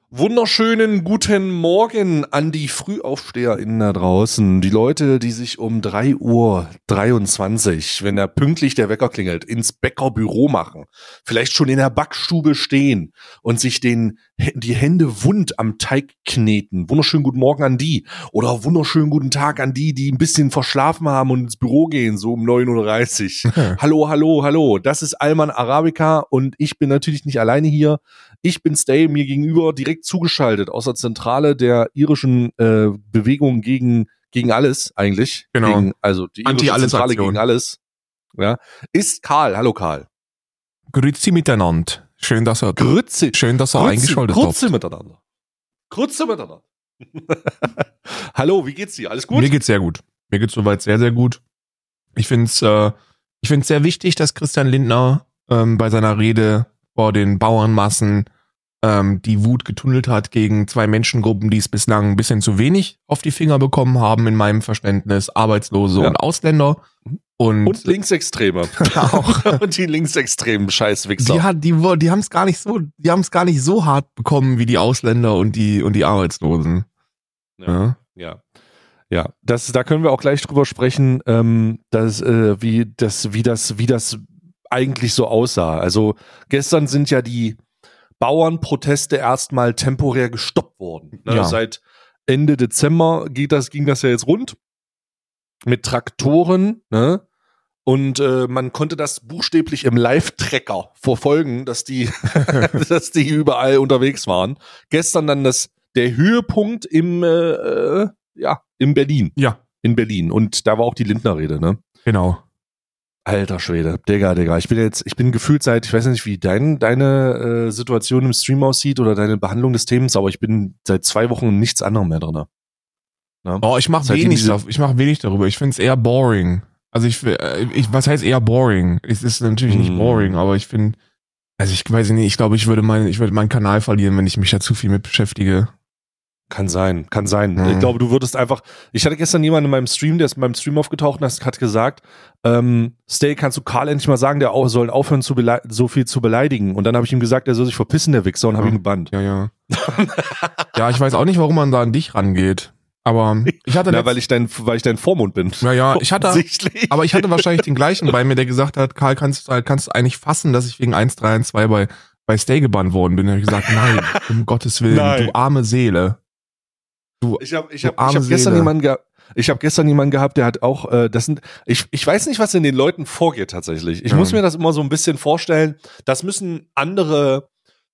Wunderschönen guten Morgen an die FrühaufsteherInnen da draußen. Die Leute, die sich um 3:23 Uhr, wenn da pünktlich der Wecker klingelt, ins Bäckerbüro machen. Vielleicht schon in der Backstube stehen und sich die Hände wund am Teig kneten. Wunderschönen guten Morgen an die. Oder wunderschönen guten Tag an die, die ein bisschen verschlafen haben und ins Büro gehen, so um 9:30 Uhr. Hallo, hallo, hallo. Das ist Alman Arabica und ich bin natürlich nicht alleine hier. Ich bin Stay, mir gegenüber direkt zugeschaltet aus der Zentrale der irischen Bewegung gegen alles eigentlich. Genau. Also die irische Zentrale gegen alles. Ja, ist Karl. Hallo Karl. Grüezi miteinander. Schön, dass er eingeschaltet hat. Grüezi miteinander. Hallo, wie geht's dir? Alles gut? Mir geht's sehr gut. Mir geht's soweit sehr, sehr gut. Ich find's sehr wichtig, dass Christian Lindner bei seiner Rede vor den Bauernmassen die Wut getunnelt hat gegen zwei Menschengruppen, die es bislang ein bisschen zu wenig auf die Finger bekommen haben, in meinem Verständnis, Arbeitslose und Ausländer. Und Linksextreme. Auch. Und die linksextremen Scheißwichser. Die haben es gar nicht so hart bekommen wie die Ausländer und die Arbeitslosen. Ja. Da können wir auch gleich drüber sprechen, wie das eigentlich so aussah. Also gestern sind ja die Bauernproteste erstmal temporär gestoppt worden. Ne? Ja. Seit Ende Dezember ging das ja jetzt rund mit Traktoren, ne? Und man konnte das buchstäblich im Live-Tracker verfolgen, dass die überall unterwegs waren. Gestern dann der Höhepunkt in Berlin. Ja. In Berlin. Und da war auch die Lindner-Rede, ne? Genau. Alter Schwede, Digga. Ich bin gefühlt ich weiß nicht, wie deine Situation im Stream aussieht oder deine Behandlung des Themas, aber ich bin seit 2 Wochen in nichts anderem mehr drin. Ja? Oh, ich mach wenig darüber. Ich find's eher boring. Also was heißt eher boring? Es ist natürlich nicht boring, aber ich finde, also ich weiß nicht, ich glaube, ich würde meinen Kanal verlieren, wenn ich mich da zu viel mit beschäftige. Kann sein. Ich glaube, du würdest einfach, ich hatte gestern jemanden in meinem Stream, der ist in meinem Stream aufgetaucht und hat gesagt, Stay, kannst du Karl endlich mal sagen, der soll aufhören, so viel zu beleidigen. Und dann habe ich ihm gesagt, er soll sich verpissen, der Wichser, und habe ihn gebannt. Ja. Ja, ich weiß auch nicht, warum man da an dich rangeht. Aber ich hatte weil ich dein Vormund bin. Ja, ich hatte wahrscheinlich den gleichen bei mir, der gesagt hat, Karl, kannst du eigentlich fassen, dass ich wegen 1.312 bei Stay gebannt worden bin. Da habe ich gesagt, nein, um Gottes Willen, du arme Seele. Ich habe gestern jemanden gehabt, der hat auch, ich weiß nicht, was in den Leuten vorgeht tatsächlich. Ich muss mir das immer so ein bisschen vorstellen, das müssen andere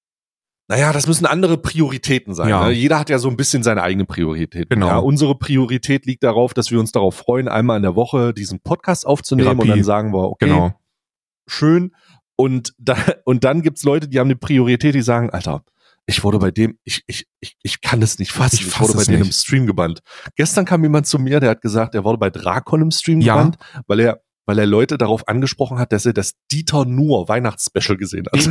Prioritäten sein. Ja. Ne? Jeder hat ja so ein bisschen seine eigene Priorität. Genau. Ja, unsere Priorität liegt darauf, dass wir uns darauf freuen, einmal in der Woche diesen Podcast aufzunehmen. Therapie. Und dann sagen wir, okay, genau. Schön. Und dann gibt's Leute, die haben eine Priorität, die sagen, Alter, ich wurde bei dem, ich kann es nicht fassen, ich wurde bei dem im Stream gebannt. Gestern kam jemand zu mir, der hat gesagt, er wurde bei Drakon im Stream gebannt, weil er Leute darauf angesprochen hat, dass er das Dieter Nuhr Weihnachtsspecial gesehen hat.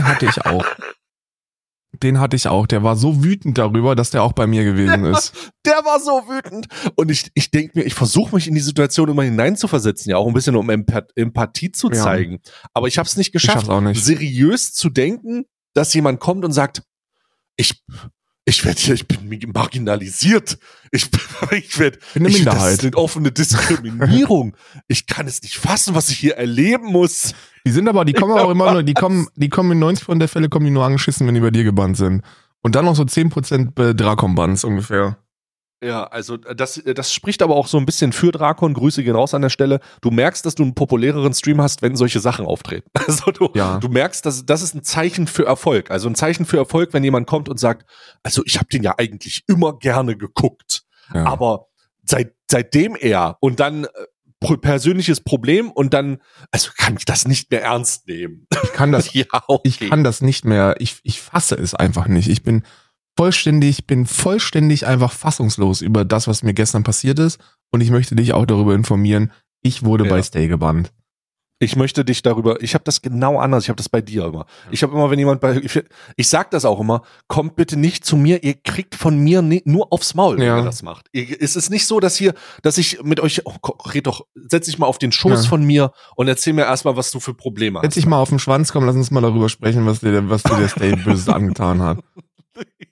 Den hatte ich auch. Der war so wütend darüber, dass der auch bei mir gewesen ist. Der war so wütend. Und ich denke mir, ich versuche mich in die Situation immer hineinzuversetzen, ja, auch ein bisschen, um Empathie zu zeigen. Aber ich habe es nicht geschafft, seriös zu denken, dass jemand kommt und sagt, ich bin marginalisiert. Ich bin eine Minderheit. Das ist eine offene Diskriminierung. Ich kann es nicht fassen, was ich hier erleben muss. Die kommen aber auch immer nur, die kommen in 90% der Fälle kommen die nur angeschissen, wenn die bei dir gebannt sind. Und dann noch so 10% Drakon-Bands ungefähr. Ja, also das spricht aber auch so ein bisschen für Drakon. Grüße gehen raus an der Stelle. Du merkst, dass du einen populäreren Stream hast, wenn solche Sachen auftreten. Also du merkst, dass das ist ein Zeichen für Erfolg. Also ein Zeichen für Erfolg, wenn jemand kommt und sagt, also ich habe den ja eigentlich immer gerne geguckt, aber seitdem und dann persönliches Problem und dann, also kann ich das nicht mehr ernst nehmen. Ich kann das, ich kann das nicht mehr. Ich fasse es einfach nicht. Ich bin vollständig einfach fassungslos über das, was mir gestern passiert ist. Und ich möchte dich auch darüber informieren, ich wurde bei Stay gebannt. Ich möchte dich darüber, ich habe das genau anders, ich habe das bei dir immer. Ich habe immer, wenn jemand ich sag das auch immer, kommt bitte nicht zu mir, ihr kriegt von mir nur aufs Maul, wenn ihr das macht. Es ist nicht so, dass ich mit euch, setz dich mal auf den Schoß von mir und erzähl mir erstmal, was du für Probleme hast. Setz dich mal auf den Schwanz, komm, lass uns mal darüber sprechen, was dir der Stay Böses angetan hat.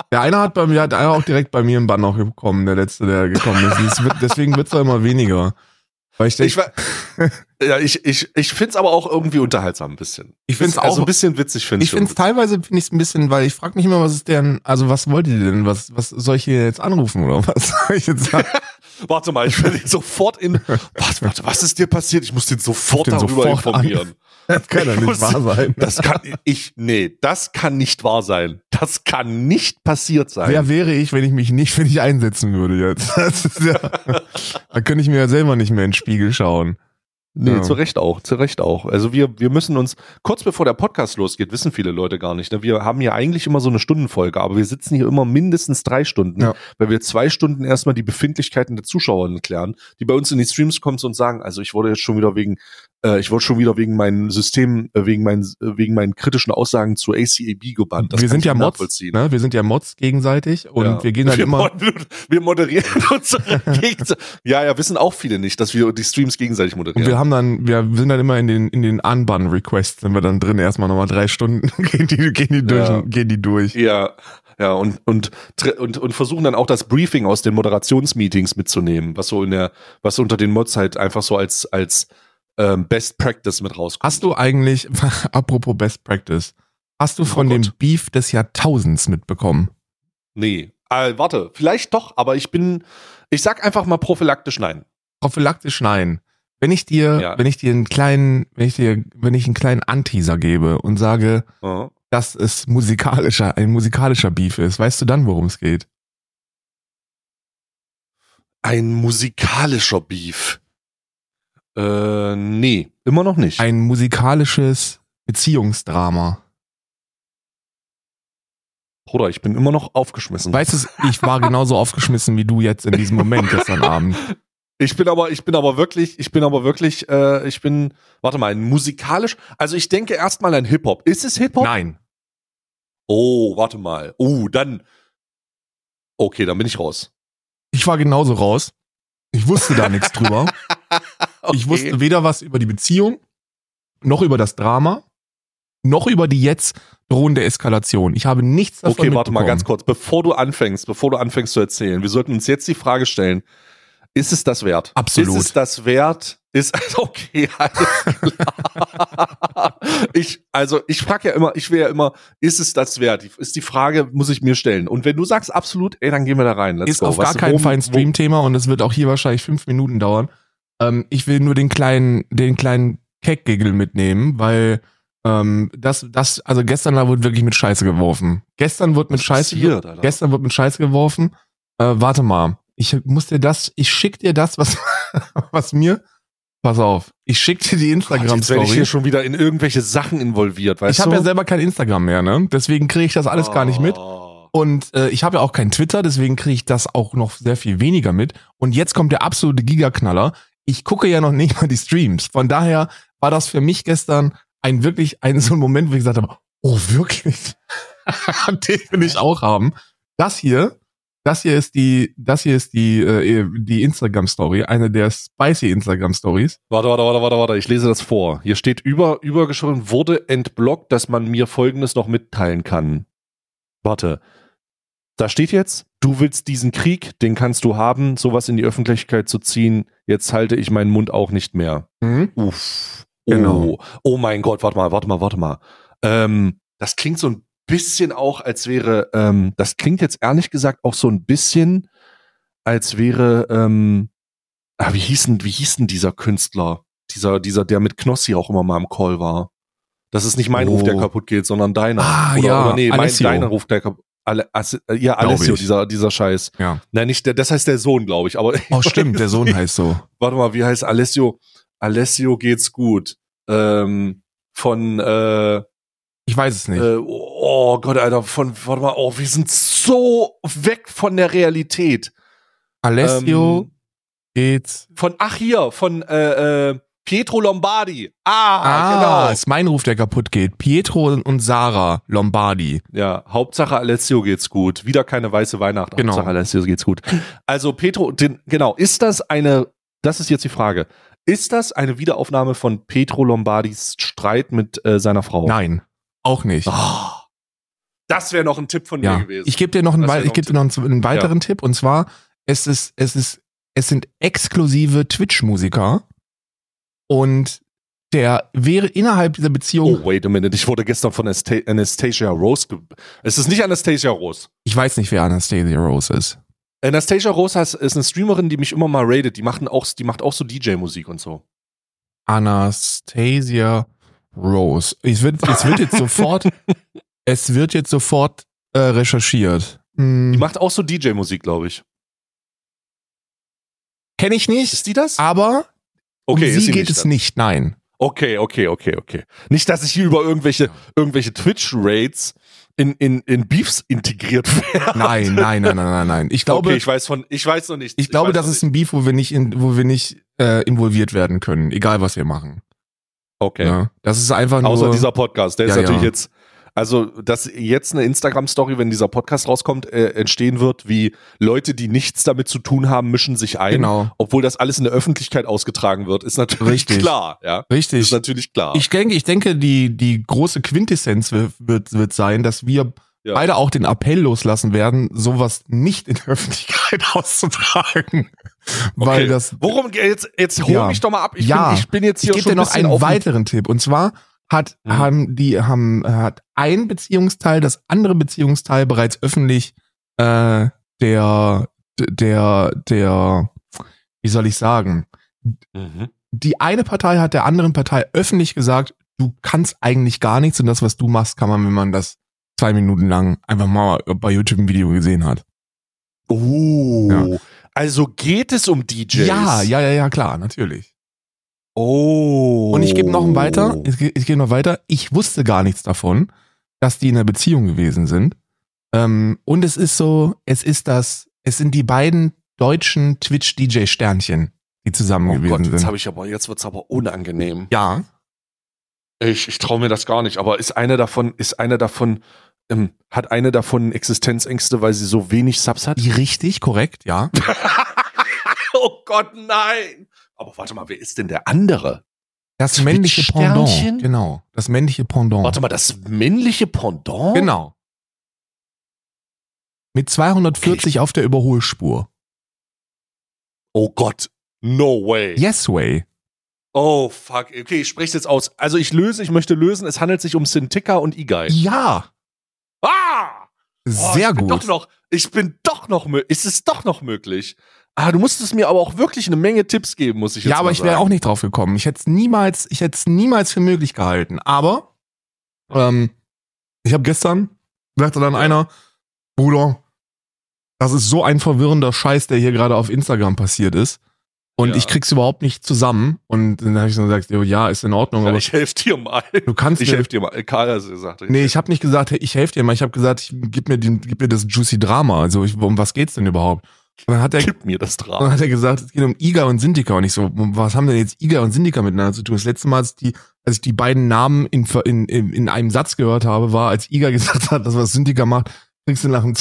Der eine hat auch direkt bei mir im Bann noch gekommen, der letzte, der gekommen ist. Deswegen wird's doch immer weniger. Weil ich denke, ich find's aber auch irgendwie unterhaltsam ein bisschen. Ich find's auch, also ein bisschen witzig finde ich. Ich find's teilweise ein bisschen, weil ich frage mich immer, was ist denn, also was wollt ihr denn? Was soll ich hier jetzt anrufen oder was soll ich jetzt sagen? Warte mal, ich werde ihn sofort warte, was ist dir passiert? Ich muss den sofort darüber informieren. Das kann doch nicht wahr sein. Das kann nicht wahr sein. Das kann nicht passiert sein. Wer wäre ich, wenn ich mich nicht für dich einsetzen würde jetzt? Da könnte ich mir ja selber nicht mehr in den Spiegel schauen. Nee, ja. Zu Recht auch. Also wir müssen uns, kurz bevor der Podcast losgeht, wissen viele Leute gar nicht, ne? Wir haben ja eigentlich immer so eine Stundenfolge, aber wir sitzen hier immer mindestens 3 Stunden, weil wir 2 Stunden erstmal die Befindlichkeiten der Zuschauer klären, die bei uns in die Streams kommen und sagen, also ich wurde schon wieder wegen meinem System, wegen meinen kritischen Aussagen zu ACAB gebannt. Das wir sind ja Mods, ne? Wir sind ja Mods gegenseitig und wir gehen halt immer. Wir moderieren unsere Gegenseitig. Ja, wissen auch viele nicht, dass wir die Streams gegenseitig moderieren. Und wir sind dann immer in den Unban-Requests, sind wir dann drin erstmal nochmal 3 Stunden, gehen die durch. Ja, und versuchen dann auch das Briefing aus den Moderationsmeetings mitzunehmen, was unter den Mods halt einfach so als Best Practice mit rauskommt. Hast du eigentlich, apropos Best Practice, hast du von dem Beef des Jahrtausends mitbekommen? Nee. Warte, vielleicht doch, aber ich sag einfach mal prophylaktisch nein. Prophylaktisch nein. Wenn ich einen kleinen Anteaser gebe und sage, dass es ein musikalischer Beef ist, weißt du dann, worum es geht? Ein musikalischer Beef? Nee, immer noch nicht. Ein musikalisches Beziehungsdrama. Bruder, ich bin immer noch aufgeschmissen. Weißt du, ich war genauso aufgeschmissen wie du jetzt in diesem Moment gestern Abend. Ein musikalisch, also ich denke erstmal an Hip-Hop. Ist es Hip-Hop? Nein. Oh, warte mal. Okay, dann bin ich raus. Ich war genauso raus. Ich wusste da nichts drüber. Okay. Ich wusste weder was über die Beziehung, noch über das Drama, noch über die jetzt drohende Eskalation. Ich habe nichts davon mitbekommen. Okay, warte mal ganz kurz. Bevor du anfängst zu erzählen, wir sollten uns jetzt die Frage stellen, ist es das wert? Absolut. Ist es das wert? Okay, alles klar. Ich frage ja immer, ist es das wert? Ist die Frage, muss ich mir stellen. Und wenn du sagst absolut, dann gehen wir da rein. Ist auf gar keinen Fall ein Stream-Thema und es wird auch hier wahrscheinlich 5 Minuten dauern. Ich will nur den kleinen Keck-Giggle mitnehmen, weil also gestern da wurde wirklich mit Scheiße geworfen. Gestern wird mit Scheiße geworfen. Warte mal. Ich schick dir das, was mir, pass auf, ich schick dir die Instagram-Story. Jetzt werde ich hier schon wieder in irgendwelche Sachen involviert, weißt du? Ich habe ja selber kein Instagram mehr, ne? Deswegen kriege ich das alles gar nicht mit. Und ich habe ja auch kein Twitter, deswegen kriege ich das auch noch sehr viel weniger mit. Und jetzt kommt der absolute Gigaknaller. Ich gucke ja noch nicht mal die Streams. Von daher war das für mich gestern so ein Moment, wo ich gesagt habe, oh wirklich? Den will ich auch haben. Das hier ist die Instagram-Story, eine der spicy Instagram-Stories. Warte, ich lese das vor. Hier steht übergeschrieben, wurde entblockt, dass man mir Folgendes noch mitteilen kann. Warte. Da steht jetzt, du willst diesen Krieg, den kannst du haben, sowas in die Öffentlichkeit zu ziehen, jetzt halte ich meinen Mund auch nicht mehr. Uff. Genau. Oh mein Gott, warte mal. Das klingt so ein bisschen auch, als wäre, das klingt jetzt ehrlich gesagt auch so ein bisschen, als wäre, wie hieß denn dieser Künstler? Der mit Knossi auch immer mal im Call war. Das ist nicht mein Ruf, der kaputt geht, sondern deiner. Oder nee, deiner Ruf, der kaputt. Alessio, dieser Scheiß. Ja. Nein, nicht das heißt der Sohn, glaube ich. Aber stimmt, der Sohn heißt so. Warte mal, wie heißt Alessio? Alessio geht's gut. Ich weiß es nicht. Oh Gott, Alter, wir sind so weg von der Realität. Alessio geht's. Von Pietro Lombardi. Genau. Ist mein Ruf, der kaputt geht. Pietro und Sarah Lombardi. Ja, Hauptsache Alessio geht's gut. Wieder keine weiße Weihnacht. Genau. Hauptsache Alessio geht's gut. Also das ist jetzt die Frage. Ist das eine Wiederaufnahme von Pietro Lombardis Streit mit seiner Frau? Nein, auch nicht. Das wäre noch ein Tipp von mir gewesen. Ich gebe dir noch einen weiteren Tipp, und zwar, es sind exklusive Twitch-Musiker, und der wäre innerhalb dieser Beziehung. Oh, wait a minute. Ich wurde gestern von Anastasia Rose. Es ist nicht Anastasia Rose. Ich weiß nicht, wer Anastasia Rose ist. Anastasia Rose ist eine Streamerin, die mich immer mal raidet. Die macht auch so DJ-Musik und so. Anastasia Rose. Es wird jetzt sofort recherchiert. Die macht auch so DJ-Musik, glaube ich. Kenne ich nicht. Ist die das? Aber um sie geht es nicht, nein. Okay. Nicht, dass ich hier über irgendwelche Twitch-Raids in Beefs integriert werde. Nein. Ich glaube, ich weiß noch nicht. Ich glaube, das ist ein Beef, wo wir nicht involviert werden können, egal was wir machen. Okay. Ja, das ist einfach nur. Außer dieser Podcast, der ist natürlich jetzt. Also, dass jetzt eine Instagram-Story, wenn dieser Podcast rauskommt, entstehen wird, wie Leute, die nichts damit zu tun haben, mischen sich ein. Genau. Obwohl das alles in der Öffentlichkeit ausgetragen wird, ist natürlich klar. Ja? Richtig. Ist natürlich klar. Ich denke, die große Quintessenz wird sein, dass wir beide auch den Appell loslassen werden, sowas nicht in der Öffentlichkeit auszutragen. Weil das. Worum jetzt hol mich doch mal ab. Ich bin jetzt hier schon. Ich schon gebe dir noch einen weiteren Tipp. Und zwar hat ein Beziehungsteil, das andere Beziehungsteil bereits öffentlich der wie soll ich sagen? Die eine Partei hat der anderen Partei öffentlich gesagt, du kannst eigentlich gar nichts, und das, was du machst, kann man, wenn man das 2 Minuten lang einfach mal bei YouTube ein Video gesehen hat. Also geht es um DJs? Ja, klar, natürlich. Und ich gebe noch weiter. Ich wusste gar nichts davon, dass die in einer Beziehung gewesen sind. Und es sind die beiden deutschen Twitch-DJ-Sternchen, die zusammen gewesen sind. Jetzt wird's aber unangenehm. Ja. Ich traue mir das gar nicht, aber hat eine davon Existenzängste, weil sie so wenig Subs hat? Richtig, korrekt, ja. Oh Gott, nein! Aber warte mal, wer ist denn der andere? Das männliche Pendant. Genau, das männliche Pendant. Warte mal, das männliche Pendant? Genau. Mit 240 auf der Überholspur. Oh Gott, no way. Yes way. Oh fuck, okay, ich spreche jetzt aus. Also ich möchte lösen, es handelt sich um Sintika und Igai. Ja. Sehr gut. Es ist doch noch möglich. Du musstest mir aber auch wirklich eine Menge Tipps geben, muss ich jetzt sagen. Ja, aber ich wäre auch nicht drauf gekommen. Ich hätte es niemals für möglich gehalten. Aber ich habe gestern, sagte dann einer, Bruder, das ist so ein verwirrender Scheiß, der hier gerade auf Instagram passiert ist. Und ich krieg's überhaupt nicht zusammen. Und dann habe ich so gesagt, ja, ist in Ordnung. Ja, aber ich helfe dir mal. Ich helfe dir mal. Karl hat gesagt. Nee, ich habe nicht gesagt, hey, ich helfe dir mal. Ich habe gesagt, gib mir das Juicy Drama. Also um was geht's denn überhaupt? Und dann Gib mir das Drama. Dann hat er gesagt, es geht um Iga und Sintika. Und ich so, was haben denn jetzt Iga und Sintika miteinander zu tun? Das letzte Mal, als ich die beiden Namen in einem Satz gehört habe, war, als Iga gesagt hat, das, was Sintika macht, kriegst du nach einem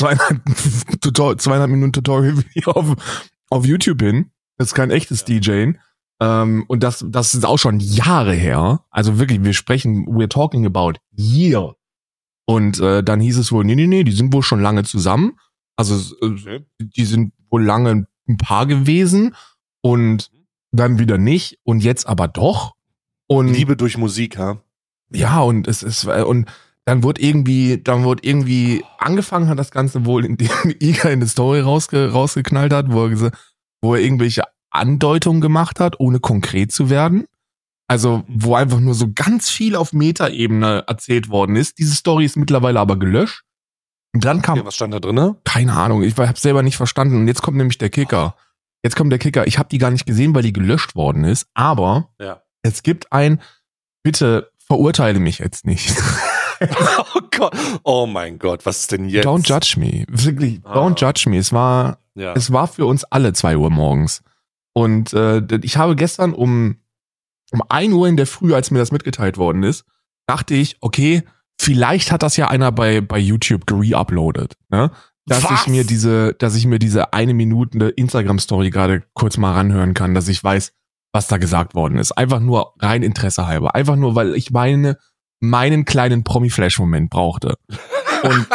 2,5 Minuten Tutorial-Video auf YouTube hin. Das ist kein echtes DJing. Und das ist auch schon Jahre her. Also wirklich, we're talking about year. Und dann hieß es wohl, nee, die sind wohl schon lange zusammen. Also die sind wohl lange ein Paar gewesen und dann wieder nicht und jetzt aber doch. Und Liebe durch Musik, ha? Ja, und dann wurde irgendwie angefangen hat das Ganze wohl, indem Iga in die Story rausgeknallt hat, wo er irgendwelche Andeutungen gemacht hat, ohne konkret zu werden. Also, wo einfach nur so ganz viel auf Metaebene erzählt worden ist. Diese Story ist mittlerweile aber gelöscht. Und dann kam. Was stand da drin? Keine Ahnung, ich hab's selber nicht verstanden. Und jetzt kommt nämlich der Kicker. Ich habe die gar nicht gesehen, weil die gelöscht worden ist. Aber es gibt bitte verurteile mich jetzt nicht. Oh Gott. Oh mein Gott, was ist denn jetzt? Don't judge me. Wirklich, don't judge me. Es war für uns alle 2 Uhr morgens. Und ich habe gestern um 1 Uhr in der Früh, als mir das mitgeteilt worden ist, dachte ich, okay, vielleicht hat das ja einer bei YouTube gereuploadet, ne? Dass ich mir diese 1 Minute Instagram-Story gerade kurz mal ranhören kann, dass ich weiß, was da gesagt worden ist. Einfach nur rein Interesse halber. Einfach nur, weil ich meinen kleinen Promi-Flash-Moment brauchte. Und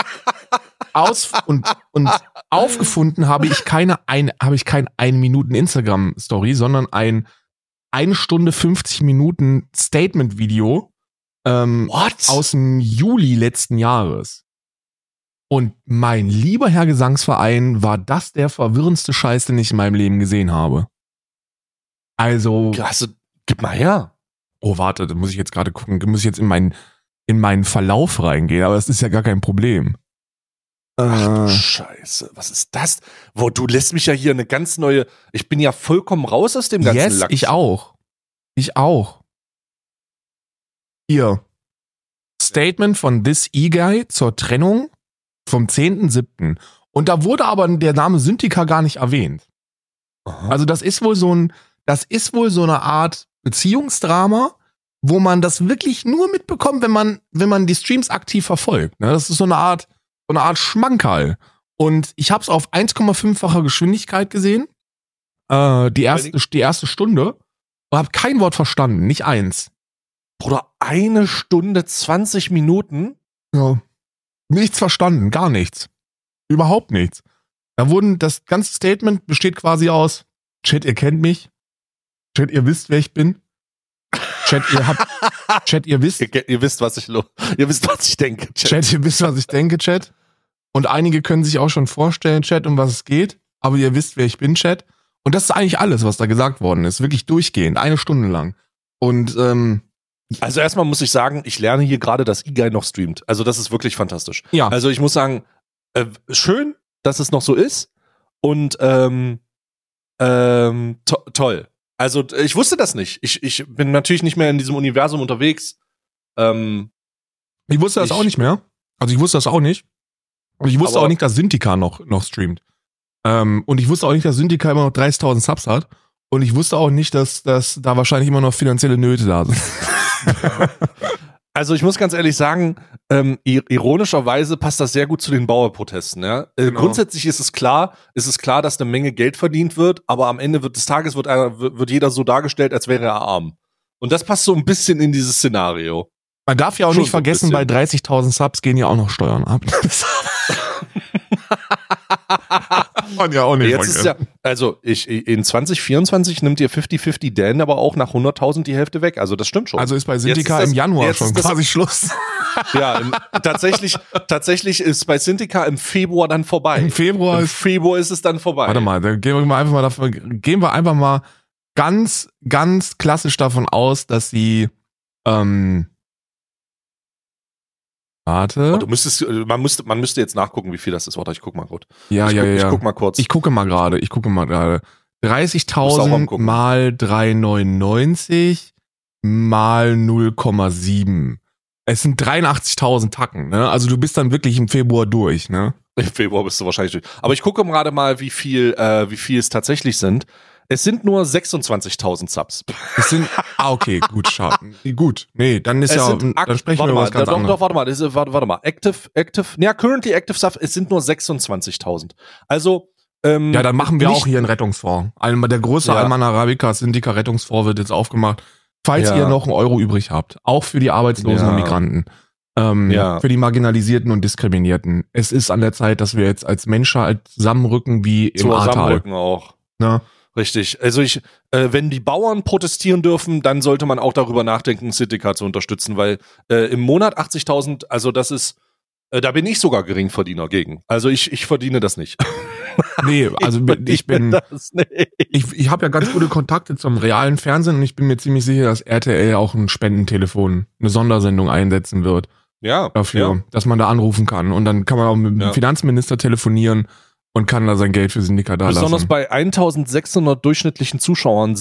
und aufgefunden habe ich keine 1 Minuten Instagram-Story, sondern ein 1 Stunde 50 Minuten Statement-Video aus dem Juli letzten Jahres. Und mein lieber Herr Gesangsverein, war das der verwirrendste Scheiß, den ich in meinem Leben gesehen habe. Also. Gib mal her. Oh, warte, da muss ich jetzt gerade gucken. Muss ich jetzt in meinen Verlauf reingehen, aber das ist ja gar kein Problem. Ach du Scheiße, was ist das? Du lässt mich ja hier eine ganz neue. Ich bin ja vollkommen raus aus dem ganzen Lachs. Ich auch. Hier. Statement von This E-Guy zur Trennung vom 10.7. Und da wurde aber der Name Syntika gar nicht erwähnt. Aha. Also das ist wohl so eine Art Beziehungsdrama, wo man das wirklich nur mitbekommt, wenn man die Streams aktiv verfolgt. Ne? Das ist so eine Art Schmankerl. Und ich habe es auf 1,5-facher Geschwindigkeit gesehen. Die erste Stunde. Und habe kein Wort verstanden, nicht eins. Bruder, 1 Stunde 20 Minuten? Ja. Nichts verstanden, gar nichts. Überhaupt nichts. Das ganze Statement besteht quasi aus: Chat, ihr kennt mich. Chat, ihr wisst, wer ich bin. Chat, ihr wisst. Ihr wisst, was ich denke, Chat. Chat, ihr wisst, was ich denke, Chat. Und einige können sich auch schon vorstellen, Chat, um was es geht. Aber ihr wisst, wer ich bin, Chat. Und das ist eigentlich alles, was da gesagt worden ist. Wirklich durchgehend, 1 Stunde lang. Und, also erstmal muss ich sagen, ich lerne hier gerade, dass E-Guy noch streamt. Also das ist wirklich fantastisch. Ja. Also ich muss sagen, schön, dass es noch so ist. Und toll. Also ich wusste das nicht. Ich bin natürlich nicht mehr in diesem Universum unterwegs. Ich wusste das auch nicht mehr. Also ich wusste das auch nicht. Und ich wusste auch nicht, dass Syntika noch streamt. Und ich wusste auch nicht, dass Syntika immer noch 30.000 Subs hat. Und ich wusste auch nicht, dass da wahrscheinlich immer noch finanzielle Nöte da sind. Also ich muss ganz ehrlich sagen, ironischerweise passt das sehr gut zu den Bauerprotesten. Ja? Genau. Grundsätzlich ist es klar, dass eine Menge Geld verdient wird, aber am Ende des Tages wird jeder so dargestellt, als wäre er arm. Und das passt so ein bisschen in dieses Szenario. Man darf ja auch nicht vergessen, bei 30.000 Subs gehen ja auch noch Steuern ab. Und ja auch nicht jetzt ist ja, also in 2024 nimmt ihr 50-50 Dan aber auch nach 100.000 die Hälfte weg. Also das stimmt schon. Also ist bei Syntika im Januar schon quasi Schluss. Ja, tatsächlich ist bei Syntika im Februar dann vorbei. Im Februar ist es dann vorbei. Warte mal, dann gehen wir einfach mal ganz, ganz klassisch davon aus, dass sie warte. Man müsste jetzt nachgucken, wie viel das ist. Warte, ich guck mal kurz. Ja. Ich guck mal kurz. Ich gucke mal gerade. 30.000 mal 3,99 mal 0,7. Es sind 83.000 Tacken, ne? Also du bist dann wirklich im Februar durch, ne? Im Februar bist du wahrscheinlich durch. Aber ich gucke gerade mal, wie viel es tatsächlich sind. Es sind nur 26.000 Subs. Es sind, okay, gut, schade. Gut, nee, dann ist dann sprechen wir über was ganz anderes. Warte mal, currently active Subs, es sind nur 26.000. Also, ja, dann machen wir auch hier einen Rettungsfonds. Der große Alman Arabica Syntika Rettungsfonds wird jetzt aufgemacht. Falls ihr noch einen Euro übrig habt, auch für die Arbeitslosen und Migranten, für die Marginalisierten und Diskriminierten. Es ist an der Zeit, dass wir jetzt als Menschheit zusammenrücken wie im Ahrtal. Zusammenrücken auch. Na? Richtig. Also wenn die Bauern protestieren dürfen, dann sollte man auch darüber nachdenken, Syntika zu unterstützen, weil im Monat 80.000, also das ist, da bin ich sogar Geringverdiener gegen. Also ich verdiene das nicht. Nee, also ich habe ja ganz gute Kontakte zum realen Fernsehen und ich bin mir ziemlich sicher, dass RTL auch ein Spendentelefon, eine Sondersendung einsetzen wird. Ja. Dafür, dass man da anrufen kann. Und dann kann man auch mit dem Finanzminister telefonieren und kann da sein Geld für Syntika da lassen. Besonders bei 1.600 durchschnittlichen Zuschauern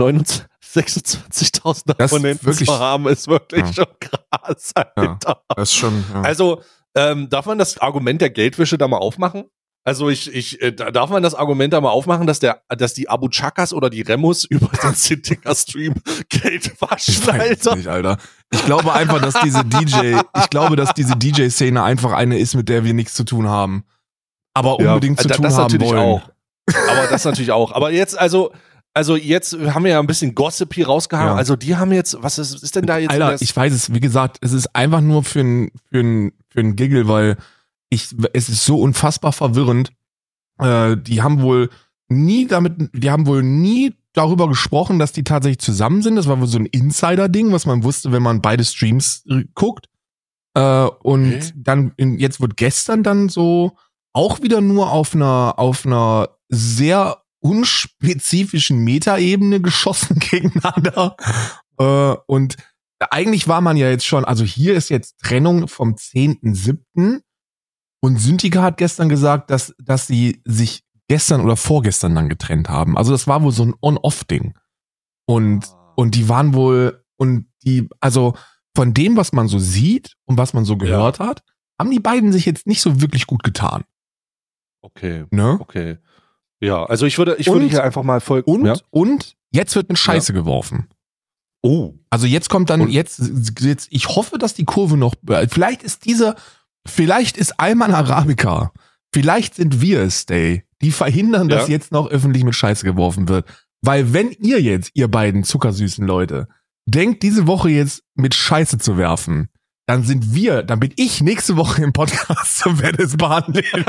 26.000 Abonnenten zu haben, ist wirklich schon krass, Alter. Ja, das ist schon, Also, darf man das Argument der Geldwäsche da mal aufmachen? Also darf man das Argument da mal aufmachen, dass die Abu Chakas oder die Remus über den Syntika-Stream Geld waschen, Alter? Nicht, Alter. Ich glaube einfach, dass diese DJ-Szene einfach eine ist, mit der wir nichts zu tun haben. Aber unbedingt zu tun haben wollen. Auch. Aber das natürlich auch. Aber jetzt, also jetzt haben wir ja ein bisschen Gossip hier rausgehauen. Ja. Also die haben jetzt, was ist denn da jetzt? Alter, ich weiß es, wie gesagt, es ist einfach nur für ein Giggle, weil es ist so unfassbar verwirrend. Die haben wohl nie darüber gesprochen, dass die tatsächlich zusammen sind. Das war wohl so ein Insider-Ding, was man wusste, wenn man beide Streams guckt. Und dann, jetzt wird gestern dann so auch wieder nur auf einer sehr unspezifischen Metaebene geschossen gegeneinander. Und eigentlich war man ja jetzt schon, also hier ist jetzt Trennung vom 10.7. Und Syntika hat gestern gesagt, dass sie sich gestern oder vorgestern dann getrennt haben. Also das war wohl so ein On-Off-Ding. Und die waren wohl, also von dem, was man so sieht und was man so gehört hat, haben die beiden sich jetzt nicht so wirklich gut getan. Okay. Ne? Okay. Ja, also ich würde hier einfach mal folgen. Und jetzt wird mit Scheiße geworfen. Oh. Also jetzt kommt dann, jetzt, ich hoffe, dass die Kurve noch, vielleicht ist Alman Arabica, vielleicht sind wir es, Day, die verhindern, dass jetzt noch öffentlich mit Scheiße geworfen wird. Weil wenn ihr beiden zuckersüßen Leute, denkt, diese Woche jetzt mit Scheiße zu werfen, dann bin ich nächste Woche im Podcast und werde es behandeln.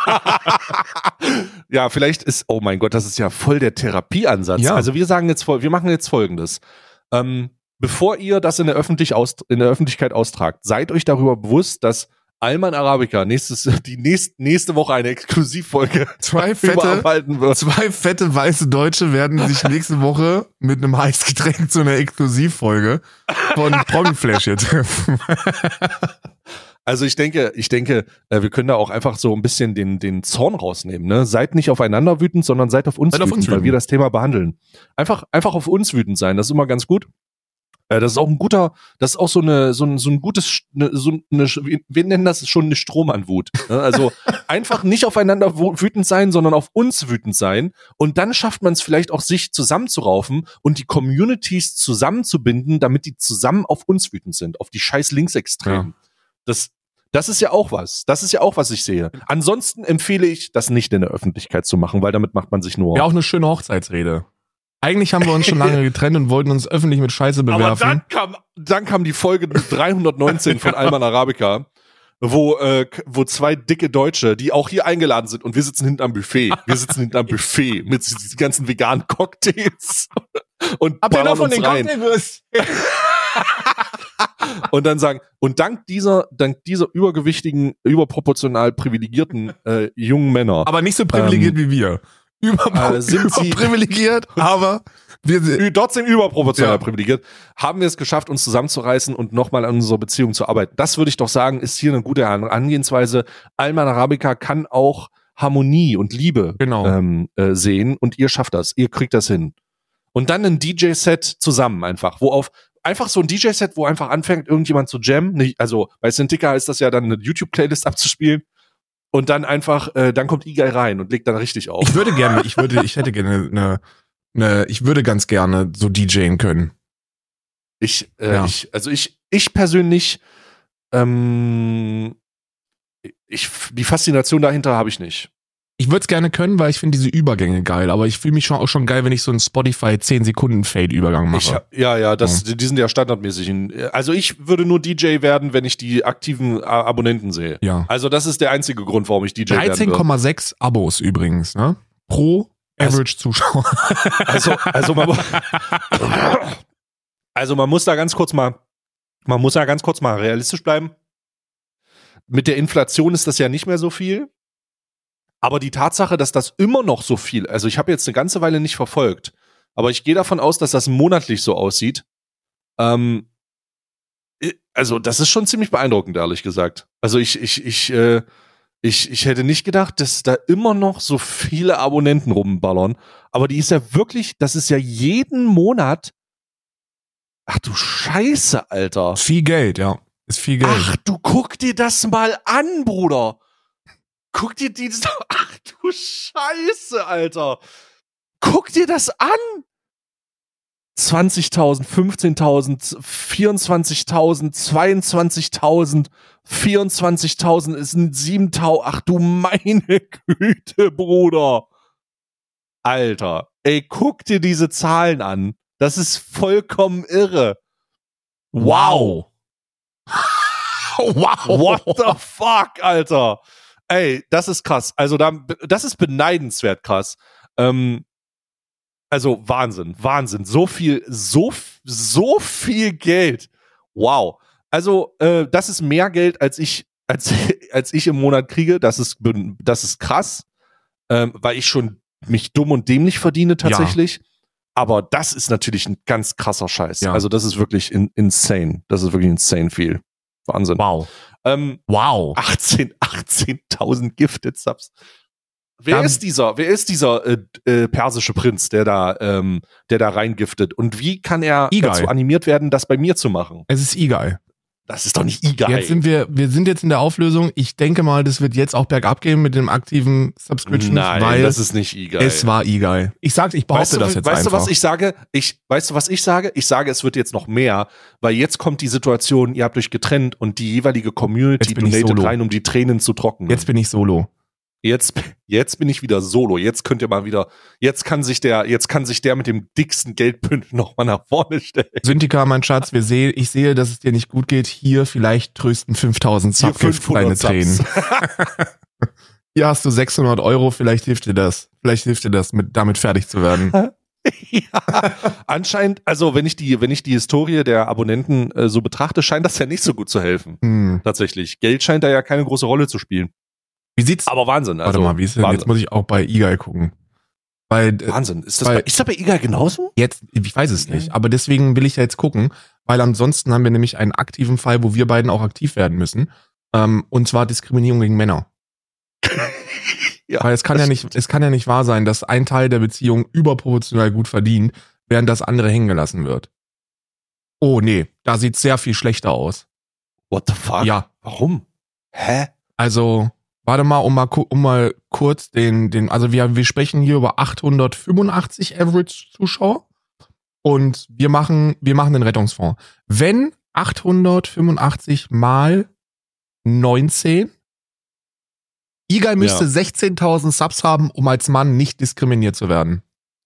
Ja, vielleicht ist, oh mein Gott, das ist ja voll der Therapieansatz. Ja. Also wir machen jetzt Folgendes. Bevor ihr das in der Öffentlichkeit austragt, seid euch darüber bewusst, dass Alman Arabica die nächste Woche eine Exklusivfolge überarbeiten wird. 2 fette weiße Deutsche werden sich nächste Woche mit einem Heißgetränk zu einer Exklusivfolge von Promiflash hier treffen. Also ich denke, wir können da auch einfach so ein bisschen den Zorn rausnehmen. Ne? Seid nicht aufeinander wütend, sondern seid auf uns wütend, weil wir das Thema behandeln. Einfach auf uns wütend sein, das ist immer ganz gut. Das ist auch so ein gutes, wir nennen das schon eine Strohmann-Wut. Ne? Also einfach nicht aufeinander wütend sein, sondern auf uns wütend sein. Und dann schafft man es vielleicht auch, sich zusammenzuraufen und die Communities zusammenzubinden, damit die zusammen auf uns wütend sind, auf die scheiß Linksextremen. Ja. Das ist ja auch was. Das ist ja auch, was ich sehe. Ansonsten empfehle ich, das nicht in der Öffentlichkeit zu machen, weil damit macht man sich nur... Ja, auch eine schöne Hochzeitsrede. Eigentlich haben wir uns schon lange getrennt und wollten uns öffentlich mit Scheiße bewerfen. Aber dann kam die Folge 319 von Alman Arabica, wo 2 dicke Deutsche, die auch hier eingeladen sind, und wir sitzen hinten am Buffet. Mit diesen ganzen veganen Cocktails. Und habt ihr noch von den Cocktailwürsten? Und dann sagen, und dank dieser übergewichtigen, überproportional privilegierten jungen Männer. Aber nicht so privilegiert wie wir. Sind sie privilegiert, aber wir sind trotzdem überproportional privilegiert, haben wir es geschafft, uns zusammenzureißen und nochmal an unserer Beziehung zu arbeiten. Das würde ich doch sagen, ist hier eine gute Angehensweise. Alman Arabica kann auch Harmonie und Liebe sehen, und ihr schafft das, ihr kriegt das hin. Und dann ein DJ-Set zusammen einfach, einfach so ein DJ-Set, wo einfach anfängt, irgendjemand zu jammen. Also bei Syntika ist das ja dann eine YouTube-Playlist abzuspielen. Und dann einfach, dann kommt Igai rein und legt dann richtig auf. Ich würde ganz gerne so DJen können. Ich persönlich, die Faszination dahinter habe ich nicht. Ich würde es gerne können, weil ich finde diese Übergänge geil, aber ich fühle mich auch schon geil, wenn ich so einen Spotify 10-Sekunden-Fade-Übergang mache. Die sind ja standardmäßig. Also ich würde nur DJ werden, wenn ich die aktiven Abonnenten sehe. Ja. Also das ist der einzige Grund, warum ich DJ werden würde. 13,6 Abos übrigens, ne? Pro Average-Zuschauer. Also man muss da ganz kurz mal realistisch bleiben. Mit der Inflation ist das ja nicht mehr so viel. Aber die Tatsache, dass das immer noch so viel, also ich habe jetzt eine ganze Weile nicht verfolgt, aber ich gehe davon aus, dass das monatlich so aussieht. Also das ist schon ziemlich beeindruckend, ehrlich gesagt. Also ich hätte nicht gedacht, dass da immer noch so viele Abonnenten rumballern. Aber die ist ja wirklich, das ist ja jeden Monat. Ach du Scheiße, Alter. Viel Geld, ja. Ist viel Geld. Ach du, guck dir das mal an, Bruder. Guck dir ach du Scheiße, Alter. Guck dir das an. 20.000, 15.000, 24.000, 22.000, 24.000, es sind 7.000. Ach du meine Güte, Bruder. Alter, ey, guck dir diese Zahlen an. Das ist vollkommen irre. Wow. Wow. What the fuck, Alter? Ey, das ist krass. Also das ist beneidenswert krass. Also Wahnsinn. So viel Geld. Wow. Also das ist mehr Geld, als ich im Monat kriege. Das ist krass, weil ich schon mich dumm und dämlich verdiene tatsächlich. Ja. Aber das ist natürlich ein ganz krasser Scheiß. Ja. Also das ist wirklich insane. Das ist wirklich insane viel. Wahnsinn. Wow. Wow. 18.000 Gifted Subs. Wer ist dieser persische Prinz, der da reingiftet? Und wie kann er dazu animiert werden, das bei mir zu machen? Es ist Igai. Das ist doch nicht Igai. Jetzt sind wir sind jetzt in der Auflösung. Ich denke mal, das wird jetzt auch bergab gehen mit dem aktiven Subscription. Nein, weil das ist nicht Igai. Es war Igai. Ich behaupte das jetzt einfach. Weißt du, was ich sage? Weißt du, was ich sage? Ich sage, es wird jetzt noch mehr, weil jetzt kommt die Situation, ihr habt euch getrennt und die jeweilige Community donatet rein, um die Tränen zu trocknen. Jetzt bin ich solo. Jetzt bin ich wieder solo. Jetzt kann sich der mit dem dicksten Geldbündel noch mal nach vorne stellen. Syntika, mein Schatz, ich sehe, dass es dir nicht gut geht. Hier vielleicht trösten 5.000 Subgifts deine Tränen. Hier hast du 600 €, vielleicht hilft dir das. Damit fertig zu werden. Ja, anscheinend, also wenn ich die Historie der Abonnenten so betrachte, scheint das ja nicht so gut zu helfen. Tatsächlich. Geld scheint da ja keine große Rolle zu spielen. Wie sieht's? Aber Wahnsinn. Also, warte mal, wie ist denn? Jetzt muss ich auch bei Igai gucken. Wahnsinn. Ist das bei Igai genauso? Jetzt, ich weiß es nicht, aber deswegen will ich ja jetzt gucken, weil ansonsten haben wir nämlich einen aktiven Fall, wo wir beiden auch aktiv werden müssen. Und zwar Diskriminierung gegen Männer. Ja, weil es kann ja nicht wahr sein, dass ein Teil der Beziehung überproportional gut verdient, während das andere hängen gelassen wird. Oh nee, da sieht's sehr viel schlechter aus. What the fuck? Ja. Warum? Hä? Also, warte mal, um mal kurz also wir sprechen hier über 885 Average-Zuschauer und wir machen den Rettungsfonds. Wenn 885 mal 19, Igai müsste 16.000 Subs haben, um als Mann nicht diskriminiert zu werden.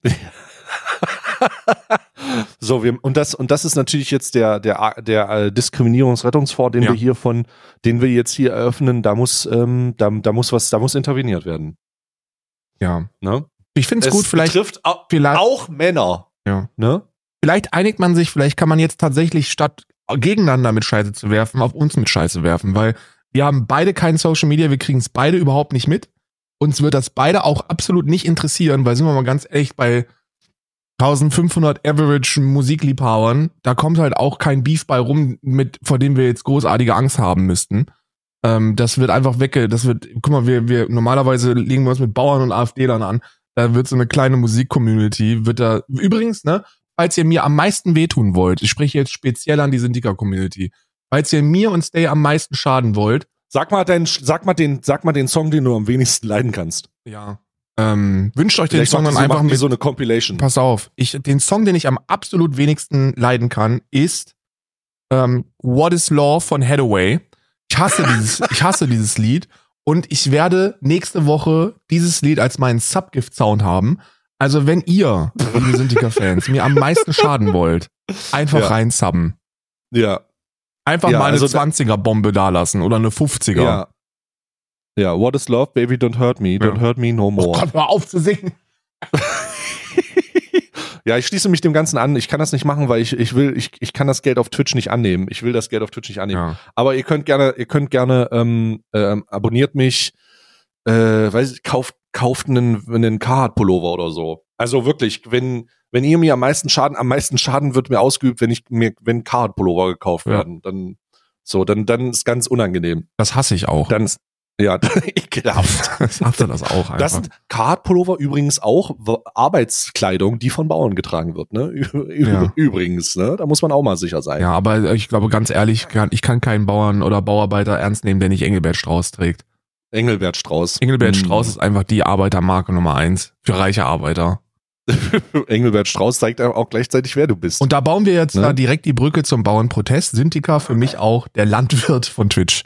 So, und das ist natürlich jetzt der Diskriminierungsrettungsfonds, den wir jetzt hier eröffnen, da muss interveniert werden. Ja. Ne? Ich finde es gut, vielleicht auch Männer. Ja. Ne? Vielleicht einigt man sich, vielleicht kann man jetzt tatsächlich statt gegeneinander mit Scheiße zu werfen, auf uns mit Scheiße werfen, weil wir haben beide kein Social Media, wir kriegen es beide überhaupt nicht mit. Uns wird das beide auch absolut nicht interessieren, weil sind wir mal ganz ehrlich, bei 1500 Average Musikliebhabern, da kommt halt auch kein Beef bei rum, vor dem wir jetzt großartige Angst haben müssten. Das wird einfach guck mal, wir normalerweise legen wir uns mit Bauern und AfD-Lern an, da wird so eine kleine Musik-Community, übrigens, ne, falls ihr mir am meisten wehtun wollt, ich spreche jetzt speziell an die Syndica-Community, falls ihr mir und Stay am meisten schaden wollt, sag mal den Song, den du am wenigsten leiden kannst. Ja. Wünscht euch den Song dann einfach mit so eine Compilation. Pass auf, den Song, den ich am absolut wenigsten leiden kann, ist What is Law von Hathaway. Ich hasse dieses Lied und ich werde nächste Woche dieses Lied als meinen Subgift-Sound haben. Also wenn ihr, liebe Syndica-Fans, mir am meisten schaden wollt, einfach reinsubben. Ja. Einfach mal eine 20er-Bombe dalassen oder eine 50er. Ja. Ja, what is love, baby, don't hurt me no more. Oh Gott, hör auf zu singen. Ja, ich schließe mich dem Ganzen an. Ich kann das nicht machen, weil ich kann das Geld auf Twitch nicht annehmen. Ich will das Geld auf Twitch nicht annehmen. Ja. Aber ihr könnt gerne abonniert mich, kauft einen Carhartt-Pullover oder so. Also wirklich, wenn ihr mir am meisten Schaden wird mir ausgeübt, wenn Carhartt-Pullover gekauft werden, dann ist ganz unangenehm. Das hasse ich auch. Dann ist ekelhaft. Ich hasse das auch einfach. Das sind Carhartt-Pullover übrigens auch Arbeitskleidung, die von Bauern getragen wird, ne? Übrigens, ne? Da muss man auch mal sicher sein. Ja, aber ich glaube ganz ehrlich, ich kann keinen Bauern oder Bauarbeiter ernst nehmen, der nicht Engelbert Strauß trägt. Engelbert Strauß ist einfach die Arbeitermarke Nummer 1 für reiche Arbeiter. Engelbert Strauß zeigt auch gleichzeitig, wer du bist. Und da bauen wir jetzt da direkt die Brücke zum Bauernprotest. Syndica für mich auch der Landwirt von Twitch.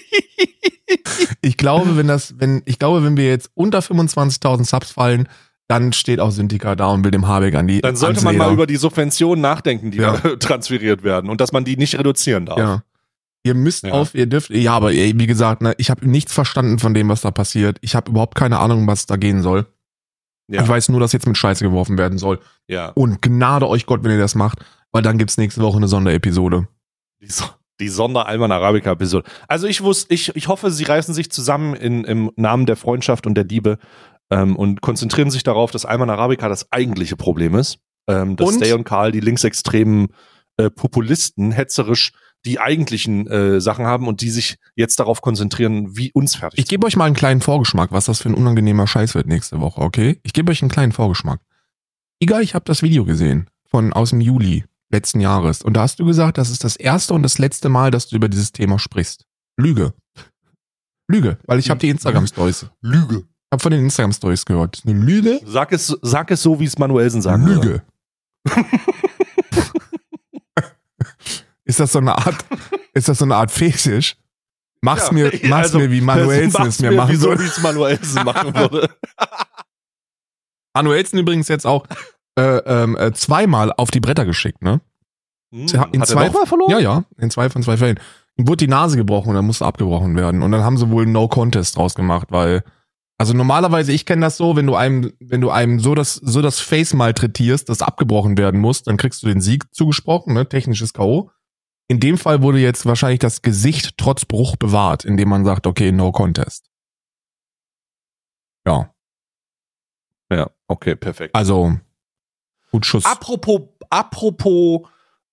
Ich glaube, wenn wir jetzt unter 25.000 Subs fallen, dann steht auch Syntika da und will dem Habeck an die Dann sollte man mal über die Subventionen nachdenken, die da transferiert werden und dass man die nicht reduzieren darf. Ja. Ihr müsst ihr dürft, ja, aber wie gesagt, ne, ich habe nichts verstanden von dem, was da passiert. Ich habe überhaupt keine Ahnung, was da gehen soll. Ja. Ich weiß nur, dass jetzt mit Scheiße geworfen werden soll. Ja. Und Gnade euch Gott, wenn ihr das macht, weil dann gibt's nächste Woche eine Sonderepisode. Die Sonder-Alman Arabica-Episode. Also ich hoffe, sie reißen sich zusammen im Namen der Freundschaft und der Liebe und konzentrieren sich darauf, dass Alman Arabica das eigentliche Problem ist. Dass Stay und Karl, die linksextremen Populisten, hetzerisch die eigentlichen Sachen haben und die sich jetzt darauf konzentrieren, wie uns fertig Ich gebe euch mal einen kleinen Vorgeschmack, was das für ein unangenehmer Scheiß wird nächste Woche, okay? Ich gebe euch einen kleinen Vorgeschmack. Iga, ich habe das Video gesehen aus dem Juli letzten Jahres und da hast du gesagt, das ist das erste und das letzte Mal, dass du über dieses Thema sprichst. Lüge, weil ich habe die Instagram-Stories. Lüge. Ich habe von den Instagram-Stories gehört. Das ist eine Lüge. Sag es so, wie es Manuelsen sagen Lüge. Ist das so eine Art Fetisch? Mach's mir wie Manuelsen es mir machen würde. So, wie es Manuelsen machen würde. Manuelsen übrigens jetzt auch zweimal auf die Bretter geschickt, ne? Hat er nochmal verloren? Ja, in 2 von 2 Fällen. Ihm wurde die Nase gebrochen und dann musste abgebrochen werden. Und dann haben sie wohl No Contest draus gemacht, weil, also normalerweise, ich kenne das so, wenn du einem so das Face malträtierst, das abgebrochen werden muss, dann kriegst du den Sieg zugesprochen, ne? Technisches K.O. In dem Fall wurde jetzt wahrscheinlich das Gesicht trotz Bruch bewahrt, indem man sagt, okay, No Contest. Ja. Ja, okay, perfekt. Also, gut Schuss. Apropos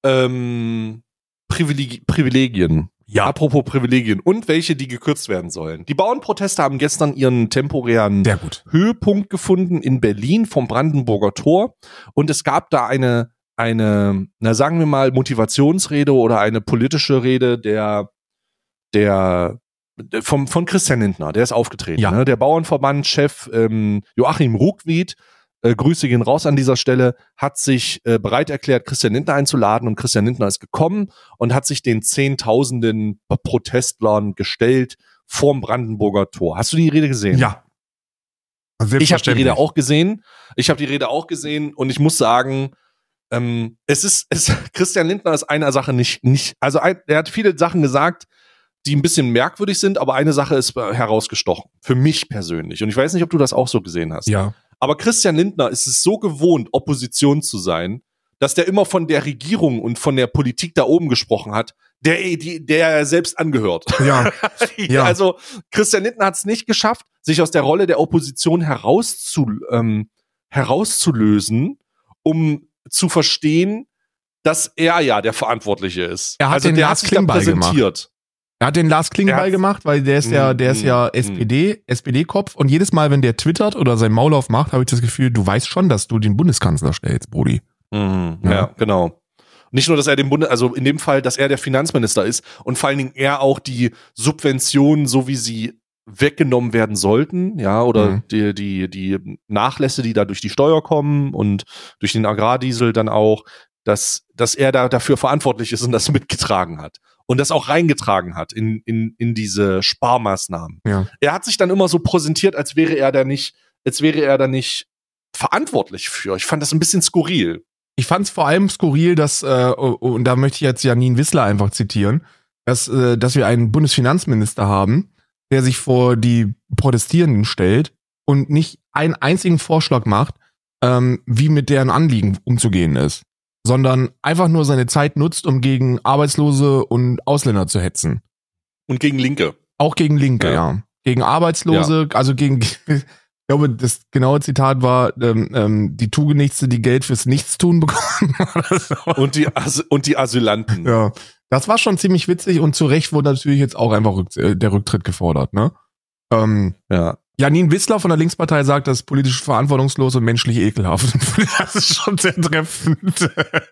Privilegien. Ja. Apropos Privilegien und welche, die gekürzt werden sollen. Die Bauernproteste haben gestern ihren temporären Höhepunkt gefunden in Berlin vom Brandenburger Tor und es gab da eine, sagen wir mal, Motivationsrede oder eine politische Rede von Christian Lindner, der ist aufgetreten. Ja. Ne? Der Bauernverbandchef Joachim Ruckwied, Grüße gehen raus an dieser Stelle, hat sich bereit erklärt, Christian Lindner einzuladen und Christian Lindner ist gekommen und hat sich den Zehntausenden Protestlern gestellt vorm Brandenburger Tor. Hast du die Rede gesehen? Ja. Ich habe die Rede auch gesehen. Und ich muss sagen, Christian Lindner ist einer Sache nicht, also er hat viele Sachen gesagt, die ein bisschen merkwürdig sind, aber eine Sache ist herausgestochen. Für mich persönlich. Und ich weiß nicht, ob du das auch so gesehen hast. Ja. Aber Christian Lindner ist es so gewohnt, Opposition zu sein, dass der immer von der Regierung und von der Politik da oben gesprochen hat, der er selbst angehört. Ja. Ja. Also Christian Lindner hat es nicht geschafft, sich aus der Rolle der Opposition herauszulösen, um zu verstehen, dass er ja der Verantwortliche ist. Er hat den Lars Klingbeil gemacht. Er hat den Lars Klingbeil gemacht, weil der ist ja SPD-Kopf und jedes Mal, wenn der twittert oder sein Maul aufmacht, habe ich das Gefühl, du weißt schon, dass du den Bundeskanzler stellst, Brudi. Ja, genau. Nicht nur, dass er also in dem Fall, dass er der Finanzminister ist und vor allen Dingen er auch die Subventionen, so wie sie weggenommen werden sollten, ja, oder die Nachlässe, die da durch die Steuer kommen und durch den Agrardiesel dann auch, dass er da dafür verantwortlich ist und das mitgetragen hat. Und das auch reingetragen hat in diese Sparmaßnahmen. Ja. Er hat sich dann immer so präsentiert, als wäre er da nicht verantwortlich für. Ich fand das ein bisschen skurril. Ich fand es vor allem skurril, dass, und da möchte ich jetzt Janine Wissler einfach zitieren, dass wir einen Bundesfinanzminister haben, der sich vor die Protestierenden stellt und nicht einen einzigen Vorschlag macht, wie mit deren Anliegen umzugehen ist, sondern einfach nur seine Zeit nutzt, um gegen Arbeitslose und Ausländer zu hetzen. Und gegen Linke. Auch gegen Linke, ja. Gegen Arbeitslose, also gegen, ich glaube, das genaue Zitat war, die Tugenichtste, die Geld fürs Nichtstun bekommen. Oder so. Und die Asylanten. Ja, das war schon ziemlich witzig und zu Recht wurde natürlich jetzt auch einfach der Rücktritt gefordert, ne? Ja. Janine Wissler von der Linkspartei sagt, das ist politisch verantwortungslos und menschlich ekelhaft. Das ist schon sehr treffend.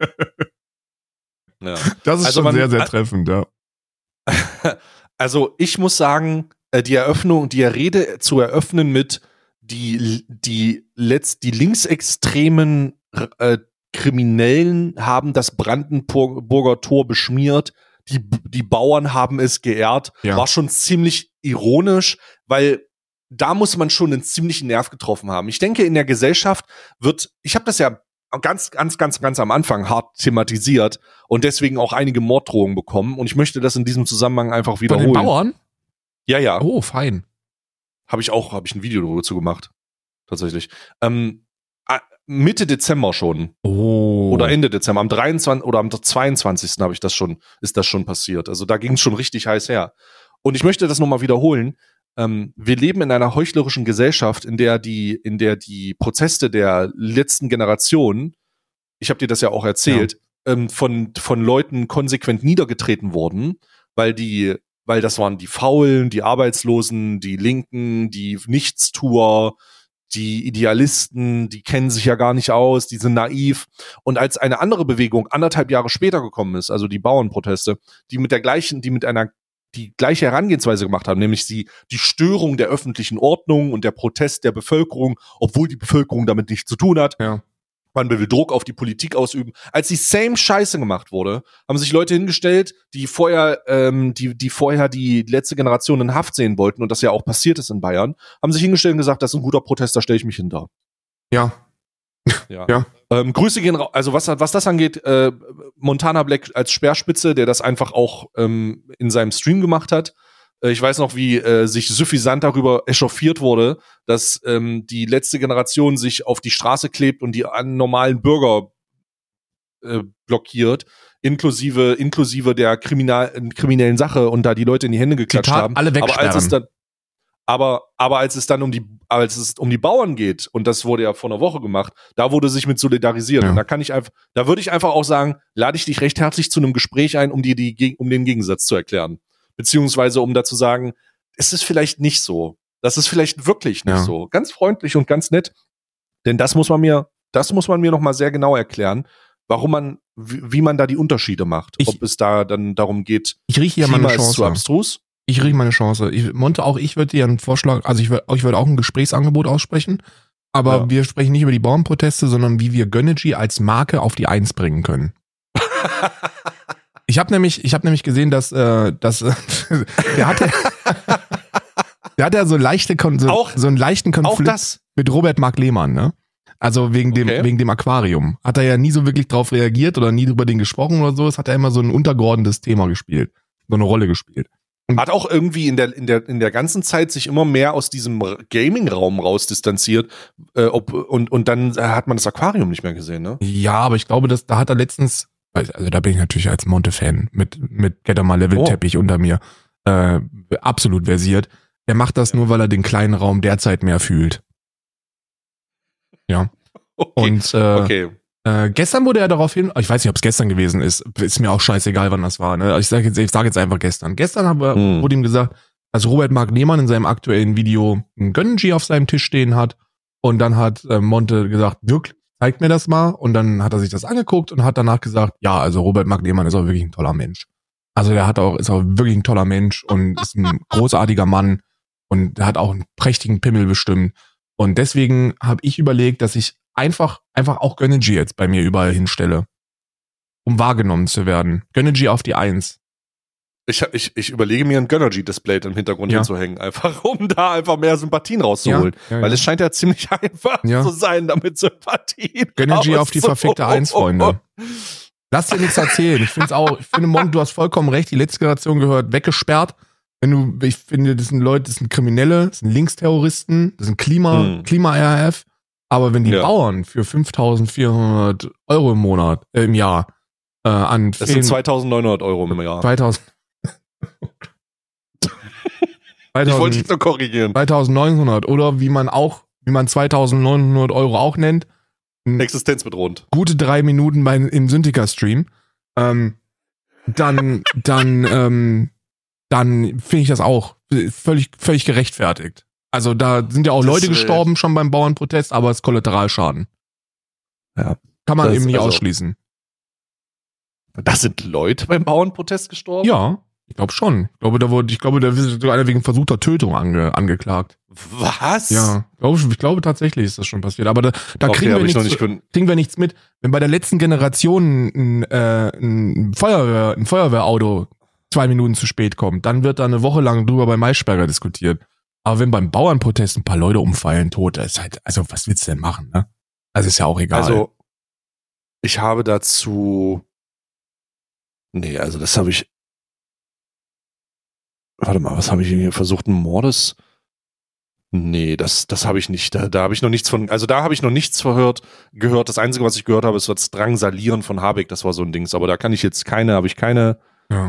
Ja. Das ist schon sehr, sehr treffend, ja. Also ich muss sagen, die Rede zu eröffnen mit die linksextremen Kriminellen haben das Brandenburger Tor beschmiert, die Bauern haben es geehrt, war schon ziemlich ironisch, weil da muss man schon einen ziemlichen Nerv getroffen haben. Ich denke, in der Gesellschaft ich habe das ja ganz am Anfang hart thematisiert und deswegen auch einige Morddrohungen bekommen und ich möchte das in diesem Zusammenhang einfach wiederholen. Von den Bauern? Ja. Oh, fein. Habe ich ein Video darüber zu gemacht. Tatsächlich. Mitte Dezember schon. Oh. Oder Ende Dezember. Am 23. oder am 22. ist das schon passiert. Also da ging es schon richtig heiß her. Und ich möchte das nochmal wiederholen. Wir leben in einer heuchlerischen Gesellschaft, in der die Proteste der letzten Generation, ich habe dir das ja auch erzählt, von Leuten konsequent niedergetreten wurden, weil das waren die Faulen, die Arbeitslosen, die Linken, die Nichtstuer, die Idealisten, die kennen sich ja gar nicht aus, die sind naiv. Und als eine andere Bewegung 1,5 Jahre später gekommen ist, also die Bauernproteste, die gleiche Herangehensweise gemacht haben, nämlich die Störung der öffentlichen Ordnung und der Protest der Bevölkerung, obwohl die Bevölkerung damit nichts zu tun hat. Ja. Man will Druck auf die Politik ausüben. Als die same Scheiße gemacht wurde, haben sich Leute hingestellt, die vorher die letzte Generation in Haft sehen wollten und das ja auch passiert ist in Bayern, haben sich hingestellt und gesagt, das ist ein guter Protest, da stelle ich mich hinter. Ja. Ja. Grüße gehen raus. Also was das angeht, Montana Black als Speerspitze, der das einfach auch in seinem Stream gemacht hat. Ich weiß noch, wie sich suffisant darüber echauffiert wurde, dass die letzte Generation sich auf die Straße klebt und die normalen Bürger blockiert, inklusive der kriminellen Sache und da die Leute in die Hände geklatscht Zitat, haben. alle wegsperren. Aber als es um die Bauern geht, und das wurde ja vor einer Woche gemacht, da wurde sich mit solidarisiert. Ja. Und da würde ich einfach auch sagen, lade ich dich recht herzlich zu einem Gespräch ein, um dir um den Gegensatz zu erklären. Beziehungsweise um da zu sagen, es ist vielleicht nicht so. Das ist vielleicht wirklich nicht so. Ganz freundlich und ganz nett. Denn das muss man mir noch mal sehr genau erklären, wie man da die Unterschiede macht. Ob es da dann darum geht, ich rieche hier mal eine Chance. Ist zu abstrus. Ich rieche meine Chance. Monte, auch ich würde dir einen Vorschlag, also ich würde auch ein Gesprächsangebot aussprechen, aber wir sprechen nicht über die Bauernproteste, sondern wie wir Gönnergy als Marke auf die 1 bringen können. Ich habe nämlich gesehen, dass der hat ja so einen leichten Konflikt mit Robert Mark Lehmann, ne? Also wegen dem Aquarium. Hat er ja nie so wirklich drauf reagiert oder nie über den gesprochen oder so. Es hat er immer so ein untergeordnetes Thema gespielt. So eine Rolle gespielt. Hat auch irgendwie in der ganzen Zeit sich immer mehr aus diesem Gaming-Raum raus distanziert und dann hat man das Aquarium nicht mehr gesehen, ne? Ja, aber ich glaube, da hat er letztens, also da bin ich natürlich als Monte-Fan mit Get on my Level-Teppich unter mir absolut versiert. Er macht das nur, weil er den kleinen Raum derzeit mehr fühlt. Ja. Okay. Gestern wurde er darauf hin, ich weiß nicht, ob es gestern gewesen ist mir auch scheißegal, wann das war. Ne? Ich sage jetzt einfach gestern. Gestern wurde ihm gesagt, dass Robert Mark Lehmann in seinem aktuellen Video ein Gönnergy auf seinem Tisch stehen hat und dann hat Monte gesagt, wirklich, zeig mir das mal, und dann hat er sich das angeguckt und hat danach gesagt, ja, also Robert Mark Lehmann ist auch wirklich ein toller Mensch. Also ist auch wirklich ein toller Mensch und ist ein großartiger Mann und hat auch einen prächtigen Pimmel bestimmt. Und deswegen habe ich überlegt, dass ich einfach auch Gönnergy jetzt bei mir überall hinstelle, um wahrgenommen zu werden. Gönnergy auf die 1. Ich überlege mir ein Gönnergy-Display im Hintergrund hinzuhängen, einfach um da einfach mehr Sympathien rauszuholen. Ja. Weil es scheint ja ziemlich einfach zu sein, damit Sympathien Gönnergy auf die verfickte 1, Freunde. Lass dir nichts erzählen. Ich finde, Mon, du hast vollkommen recht, die letzte Generation gehört weggesperrt. Ich finde, das sind Leute, das sind Kriminelle, das sind Linksterroristen, das sind Klima-RAF. Aber wenn die Bauern für 5.400 Euro im Jahr an das sind 2.900 Euro im Jahr. 2000 ich wollte dich nur korrigieren. 2.900 oder wie man 2.900 Euro auch nennt. Existenzbedrohend. Gute 3 Minuten im Syndica-Stream. Dann finde ich das auch völlig gerechtfertigt. Also da sind ja auch Leute gestorben schon beim Bauernprotest, aber es ist Kollateralschaden. Ja. Kann man eben nicht ausschließen. Da sind Leute beim Bauernprotest gestorben? Ja, ich glaube schon. Da wird sogar einer wegen versuchter Tötung angeklagt. Was? Ja, ich glaube tatsächlich ist das schon passiert. Aber da kriegen wir nichts mit. Wenn bei der letzten Generation ein Feuerwehrauto 2 Minuten zu spät kommt, dann wird da eine Woche lang drüber bei Maischberger diskutiert. Aber wenn beim Bauernprotest ein paar Leute umfallen, tot, ist halt, also was willst du denn machen, ne? Also ist ja auch egal. Also, ich habe dazu. Nee, also das habe ich. Warte mal, was habe ich hier versucht? Ein Mordes? Nee, das habe ich nicht. Da habe ich noch nichts von. Also da habe ich noch nichts gehört. Das Einzige, was ich gehört habe, ist das Drangsalieren von Habeck. Das war so ein Dings. Aber da kann ich jetzt habe ich keine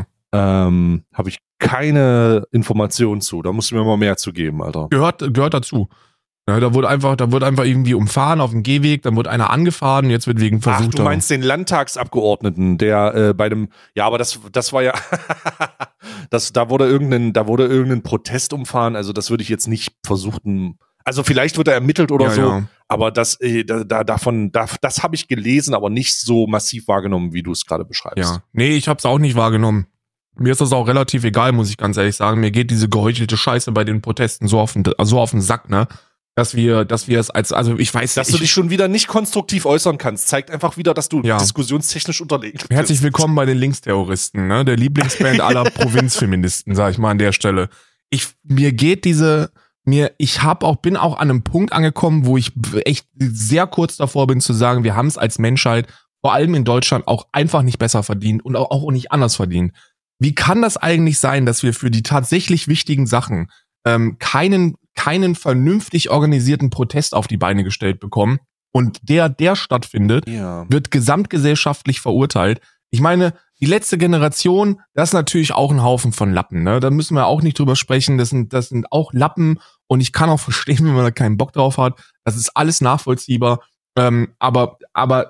Informationen zu. Da musst du mir mal mehr zu geben, Alter. Gehört dazu. Ja, da wurde einfach irgendwie umfahren auf dem Gehweg, dann wurde einer angefahren, jetzt wird wegen Versuch. Ach, du meinst den Landtagsabgeordneten, der bei dem, ja, aber das war ja, da wurde irgendein Protest umfahren, also das würde ich jetzt nicht versuchen, also vielleicht wird er ermittelt oder so, ja. Aber das habe ich gelesen, aber nicht so massiv wahrgenommen, wie du es gerade beschreibst. Ja, nee, ich habe es auch nicht wahrgenommen. Mir ist das auch relativ egal, muss ich ganz ehrlich sagen. Mir geht diese geheuchelte Scheiße bei den Protesten so auf den Sack, ne? Dass wir es also ich weiß nicht. Dass du dich schon wieder nicht konstruktiv äußern kannst, zeigt einfach wieder, dass du diskussionstechnisch unterlegen bist. Herzlich willkommen bei den Linksterroristen, ne? Der Lieblingsband aller Provinzfeministen, sag ich mal an der Stelle. Bin auch an einem Punkt angekommen, wo ich echt sehr kurz davor bin zu sagen, wir haben es als Menschheit, vor allem in Deutschland, auch einfach nicht besser verdient und auch nicht anders verdient. Wie kann das eigentlich sein, dass wir für die tatsächlich wichtigen Sachen keinen vernünftig organisierten Protest auf die Beine gestellt bekommen und der stattfindet, wird gesamtgesellschaftlich verurteilt. Ich meine, die letzte Generation, das ist natürlich auch ein Haufen von Lappen, ne? Da müssen wir auch nicht drüber sprechen, das sind auch Lappen und ich kann auch verstehen, wenn man da keinen Bock drauf hat. Das ist alles nachvollziehbar, aber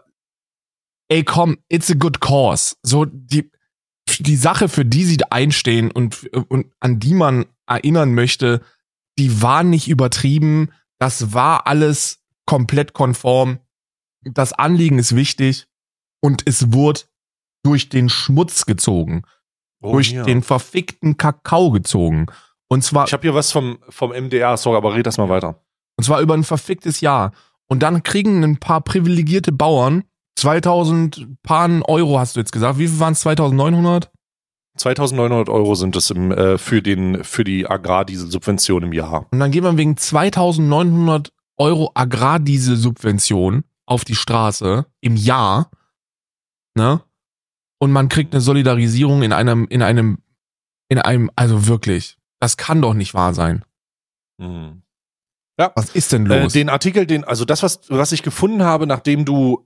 ey komm, it's a good cause. So die Sache, für die sie einstehen und an die man erinnern möchte, die war nicht übertrieben, das war alles komplett konform, das Anliegen ist wichtig und es wurde durch den Schmutz gezogen, durch den verfickten Kakao gezogen. Und zwar. Ich habe hier was vom MDR, sorry, aber red das mal weiter. Und zwar über ein verficktes Jahr. Und dann kriegen ein paar privilegierte Bauern 2000 Euro, hast du jetzt gesagt. Wie viel waren es? 2900? 2.900 Euro sind es für die Agrardieselsubvention im Jahr. Und dann geht man wegen 2.900 Euro Agrardieselsubvention auf die Straße im Jahr, ne? Und man kriegt eine Solidarisierung in einem, also wirklich, das kann doch nicht wahr sein. Mhm. Ja. Was ist denn los? Den Artikel, also das, was ich gefunden habe, nachdem du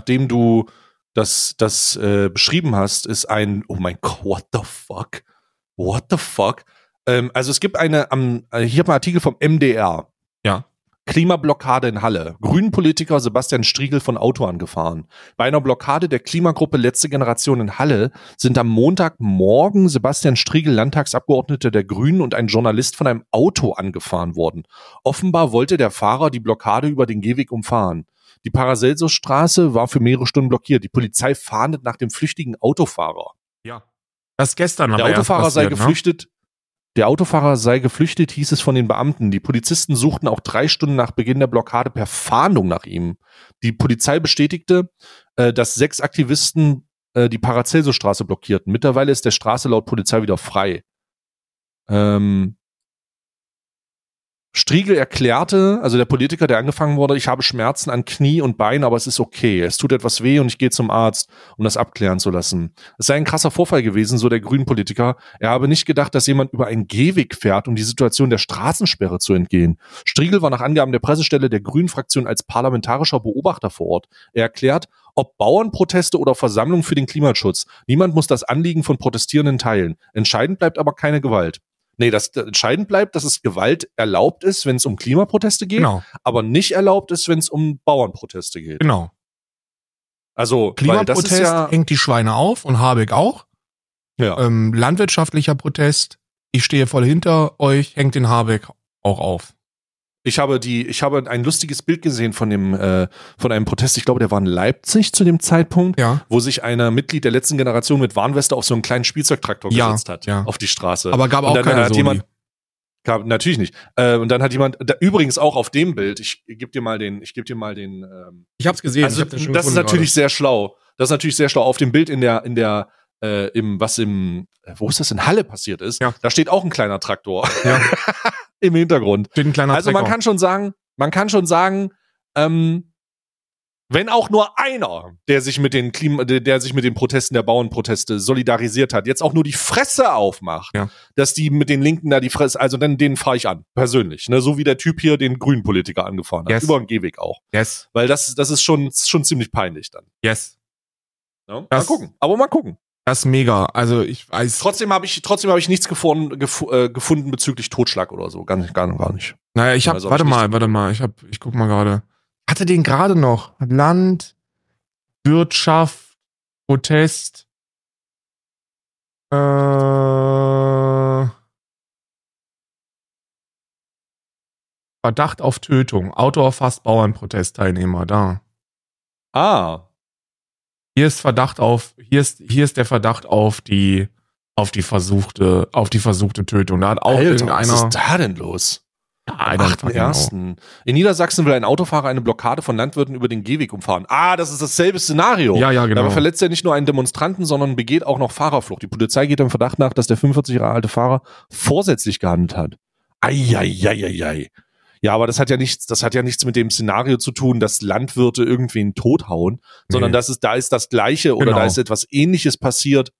das beschrieben hast, ist ein, oh mein Gott, what the fuck? Also es gibt hier haben einen Artikel vom MDR. Ja. Klimablockade in Halle. Grünen-Politiker Sebastian Striegel von Auto angefahren. Bei einer Blockade der Klimagruppe Letzte Generation in Halle sind am Montagmorgen Sebastian Striegel, Landtagsabgeordneter der Grünen, und ein Journalist von einem Auto angefahren worden. Offenbar wollte der Fahrer die Blockade über den Gehweg umfahren. Die Paracelsus-Straße war für mehrere Stunden blockiert. Die Polizei fahndet nach dem flüchtigen Autofahrer. Ja. Das gestern aber Der Autofahrer sei geflüchtet. Ne? Der Autofahrer sei geflüchtet, hieß es von den Beamten. Die Polizisten suchten auch 3 Stunden nach Beginn der Blockade per Fahndung nach ihm. Die Polizei bestätigte, dass 6 Aktivisten die Paracelsus-Straße blockierten. Mittlerweile ist der Straße laut Polizei wieder frei. Striegel erklärte, also der Politiker, der angefangen wurde, ich habe Schmerzen an Knie und Bein, aber es ist okay. Es tut etwas weh und ich gehe zum Arzt, um das abklären zu lassen. Es sei ein krasser Vorfall gewesen, so der Grünen-Politiker. Er habe nicht gedacht, dass jemand über einen Gehweg fährt, um die Situation der Straßensperre zu entgehen. Striegel war nach Angaben der Pressestelle der Grünen-Fraktion als parlamentarischer Beobachter vor Ort. Er erklärt, ob Bauernproteste oder Versammlungen für den Klimaschutz. Niemand muss das Anliegen von Protestierenden teilen. Entscheidend bleibt aber keine Gewalt. Nee, das entscheidend bleibt, dass es Gewalt erlaubt ist, wenn es um Klimaproteste geht, genau, aber nicht erlaubt ist, wenn es um Bauernproteste geht. Genau. Also Klimaprotest weil das ist hängt die Schweine auf und Habeck auch. Ja. Landwirtschaftlicher Protest, ich stehe voll hinter euch, hängt den Habeck auch auf. Ich habe ein lustiges Bild gesehen von einem Protest, ich glaube, der war in Leipzig zu dem Zeitpunkt, wo sich ein Mitglied der letzten Generation mit Warnweste auf so einen kleinen Spielzeugtraktor gesetzt hat, auf die Straße. Aber gab auch keine Soli. Natürlich nicht. Und dann hat jemand, übrigens auch auf dem Bild, ich gebe dir mal den. Ich hab's gesehen. Also, das ist natürlich sehr schlau. Das ist natürlich sehr schlau. Auf dem Bild wo ist das in Halle passiert ist, da steht auch ein kleiner Traktor. Ja. im Hintergrund. Steht ein kleiner Also Trecker. man kann schon sagen, wenn auch nur einer, der sich mit den Protesten der Bauernproteste solidarisiert hat, jetzt auch nur die Fresse aufmacht, dass die mit den Linken da die Fresse, also dann den fahre ich an, persönlich, ne, so wie der Typ hier den grünen Politiker angefahren hat, über den Gehweg auch. Yes. Weil das ist schon ziemlich peinlich dann. Yes. Ja, mal gucken. Das ist mega. Also ich weiß. Trotzdem habe ich nichts gefunden bezüglich Totschlag oder so. Gar nicht. Naja, warte mal. Ich guck mal gerade. Hatte den gerade noch. Land, Wirtschaft, Protest. Verdacht auf Tötung. Auto erfasst Bauernprotestteilnehmer. Da. Hier ist der Verdacht auf die versuchte Tötung. Da hat auch Alter, irgendeiner. Was ist da denn los? Ja, Am 8.1. In Niedersachsen will ein Autofahrer eine Blockade von Landwirten über den Gehweg umfahren. Das ist dasselbe Szenario. Ja, genau. Dabei verletzt er nicht nur einen Demonstranten, sondern begeht auch noch Fahrerflucht. Die Polizei geht dem Verdacht nach, dass der 45 Jahre alte Fahrer vorsätzlich gehandelt hat. Eieieiei. Ja, aber das hat ja nichts mit dem Szenario zu tun, dass Landwirte irgendwen tothauen, sondern da ist das Gleiche oder da ist etwas Ähnliches passiert,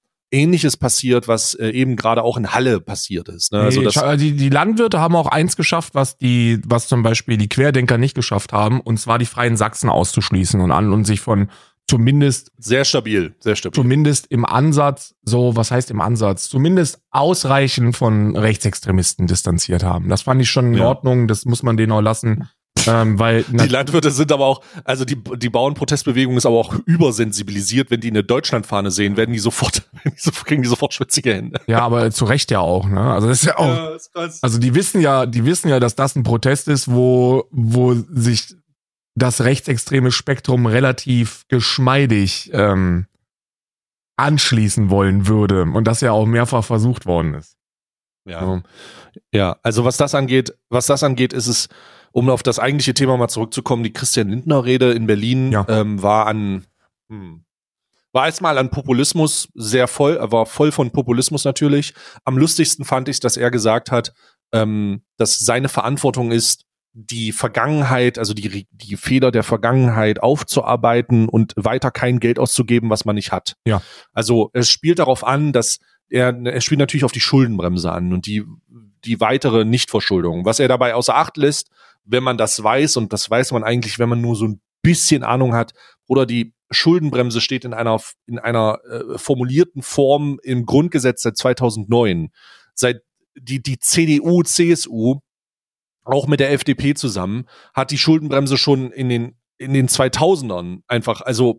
was eben gerade auch in Halle passiert ist. Ne? Also die Landwirte haben auch eins geschafft, was zum Beispiel die Querdenker nicht geschafft haben, und zwar die Freien Sachsen auszuschließen und sich von zumindest sehr stabil. Zumindest im Ansatz, was heißt im Ansatz? Zumindest ausreichend von Rechtsextremisten distanziert haben. Das fand ich schon in Ordnung, das muss man denen auch lassen. Weil die Landwirte sind aber auch, also die Bauernprotestbewegung ist aber auch übersensibilisiert, wenn die eine Deutschlandfahne sehen, kriegen die sofort schwitzige Hände. Ja, aber zu Recht ja auch, ne? Also das ist ja auch, also die wissen ja, dass das ein Protest ist, wo sich das rechtsextreme Spektrum relativ geschmeidig anschließen wollen würde und das ja auch mehrfach versucht worden ist. Ja, also was das angeht, ist es, um auf das eigentliche Thema mal zurückzukommen, die Christian Lindner-Rede in Berlin war erstmal an Populismus war voll von Populismus natürlich. Am lustigsten fand ich, dass er gesagt hat, dass seine Verantwortung ist, die Vergangenheit, also die Fehler der Vergangenheit aufzuarbeiten und weiter kein Geld auszugeben, was man nicht hat. Ja. Also es spielt darauf an, dass er spielt natürlich auf die Schuldenbremse an und die weitere Nichtverschuldung. Was er dabei außer Acht lässt, wenn man das weiß, und das weiß man eigentlich, wenn man nur so ein bisschen Ahnung hat, oder die Schuldenbremse steht in einer formulierten Form im Grundgesetz seit 2009. Seit die CDU, CSU auch mit der FDP zusammen, hat die Schuldenbremse schon in den 2000ern einfach, also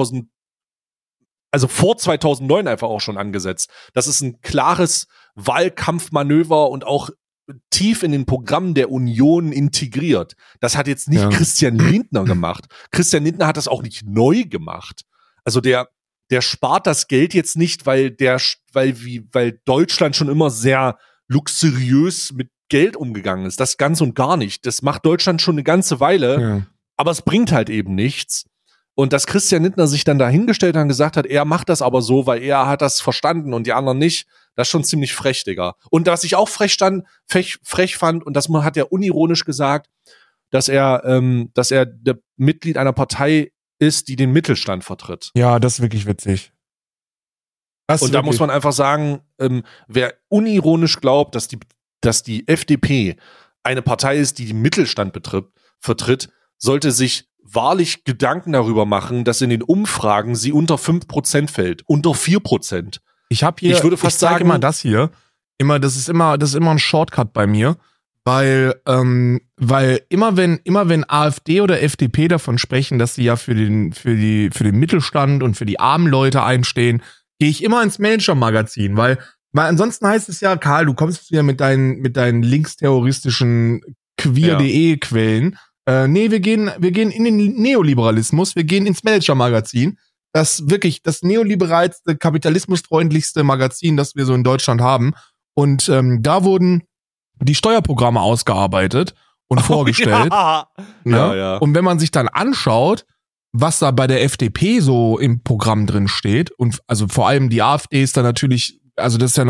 vor 2009 einfach auch schon angesetzt. Das ist ein klares Wahlkampfmanöver und auch tief in den Programmen der Union integriert. Das hat jetzt nicht Christian Lindner gemacht. Christian Lindner hat das auch nicht neu gemacht. Also der spart das Geld jetzt nicht, weil Deutschland schon immer sehr luxuriös mit Geld umgegangen ist. Das ganz und gar nicht. Das macht Deutschland schon eine ganze Weile, aber es bringt halt eben nichts. Und dass Christian Lindner sich dann dahingestellt hat und gesagt hat, er macht das aber so, weil er hat das verstanden und die anderen nicht, das ist schon ziemlich frech, Digga. Und was ich auch frech fand, und das hat er unironisch gesagt, dass er der Mitglied einer Partei ist, die den Mittelstand vertritt. Ja, das ist wirklich witzig. Und da muss man einfach sagen, wer unironisch glaubt, dass die FDP eine Partei ist, die den Mittelstand vertritt, sollte sich wahrlich Gedanken darüber machen, dass in den Umfragen sie unter 5% fällt, unter 4%. Ich würde fast sagen, immer das hier. Das ist immer ein Shortcut bei mir, weil immer wenn AfD oder FDP davon sprechen, dass sie ja für den Mittelstand und für die armen Leute einstehen, gehe ich immer ins Manager-Magazin, weil ansonsten heißt es ja, Karl, du kommst wieder mit deinen linksterroristischen queer.de Quellen. Nee, wir gehen in den Neoliberalismus, wir gehen ins Manager-Magazin. Das wirklich das neoliberalste, kapitalismusfreundlichste Magazin, das wir so in Deutschland haben. Und da wurden die Steuerprogramme ausgearbeitet und vorgestellt. Ja. Und wenn man sich dann anschaut, was da bei der FDP so im Programm drin steht, und also vor allem die AfD ist da natürlich, also das ist ja nochmal,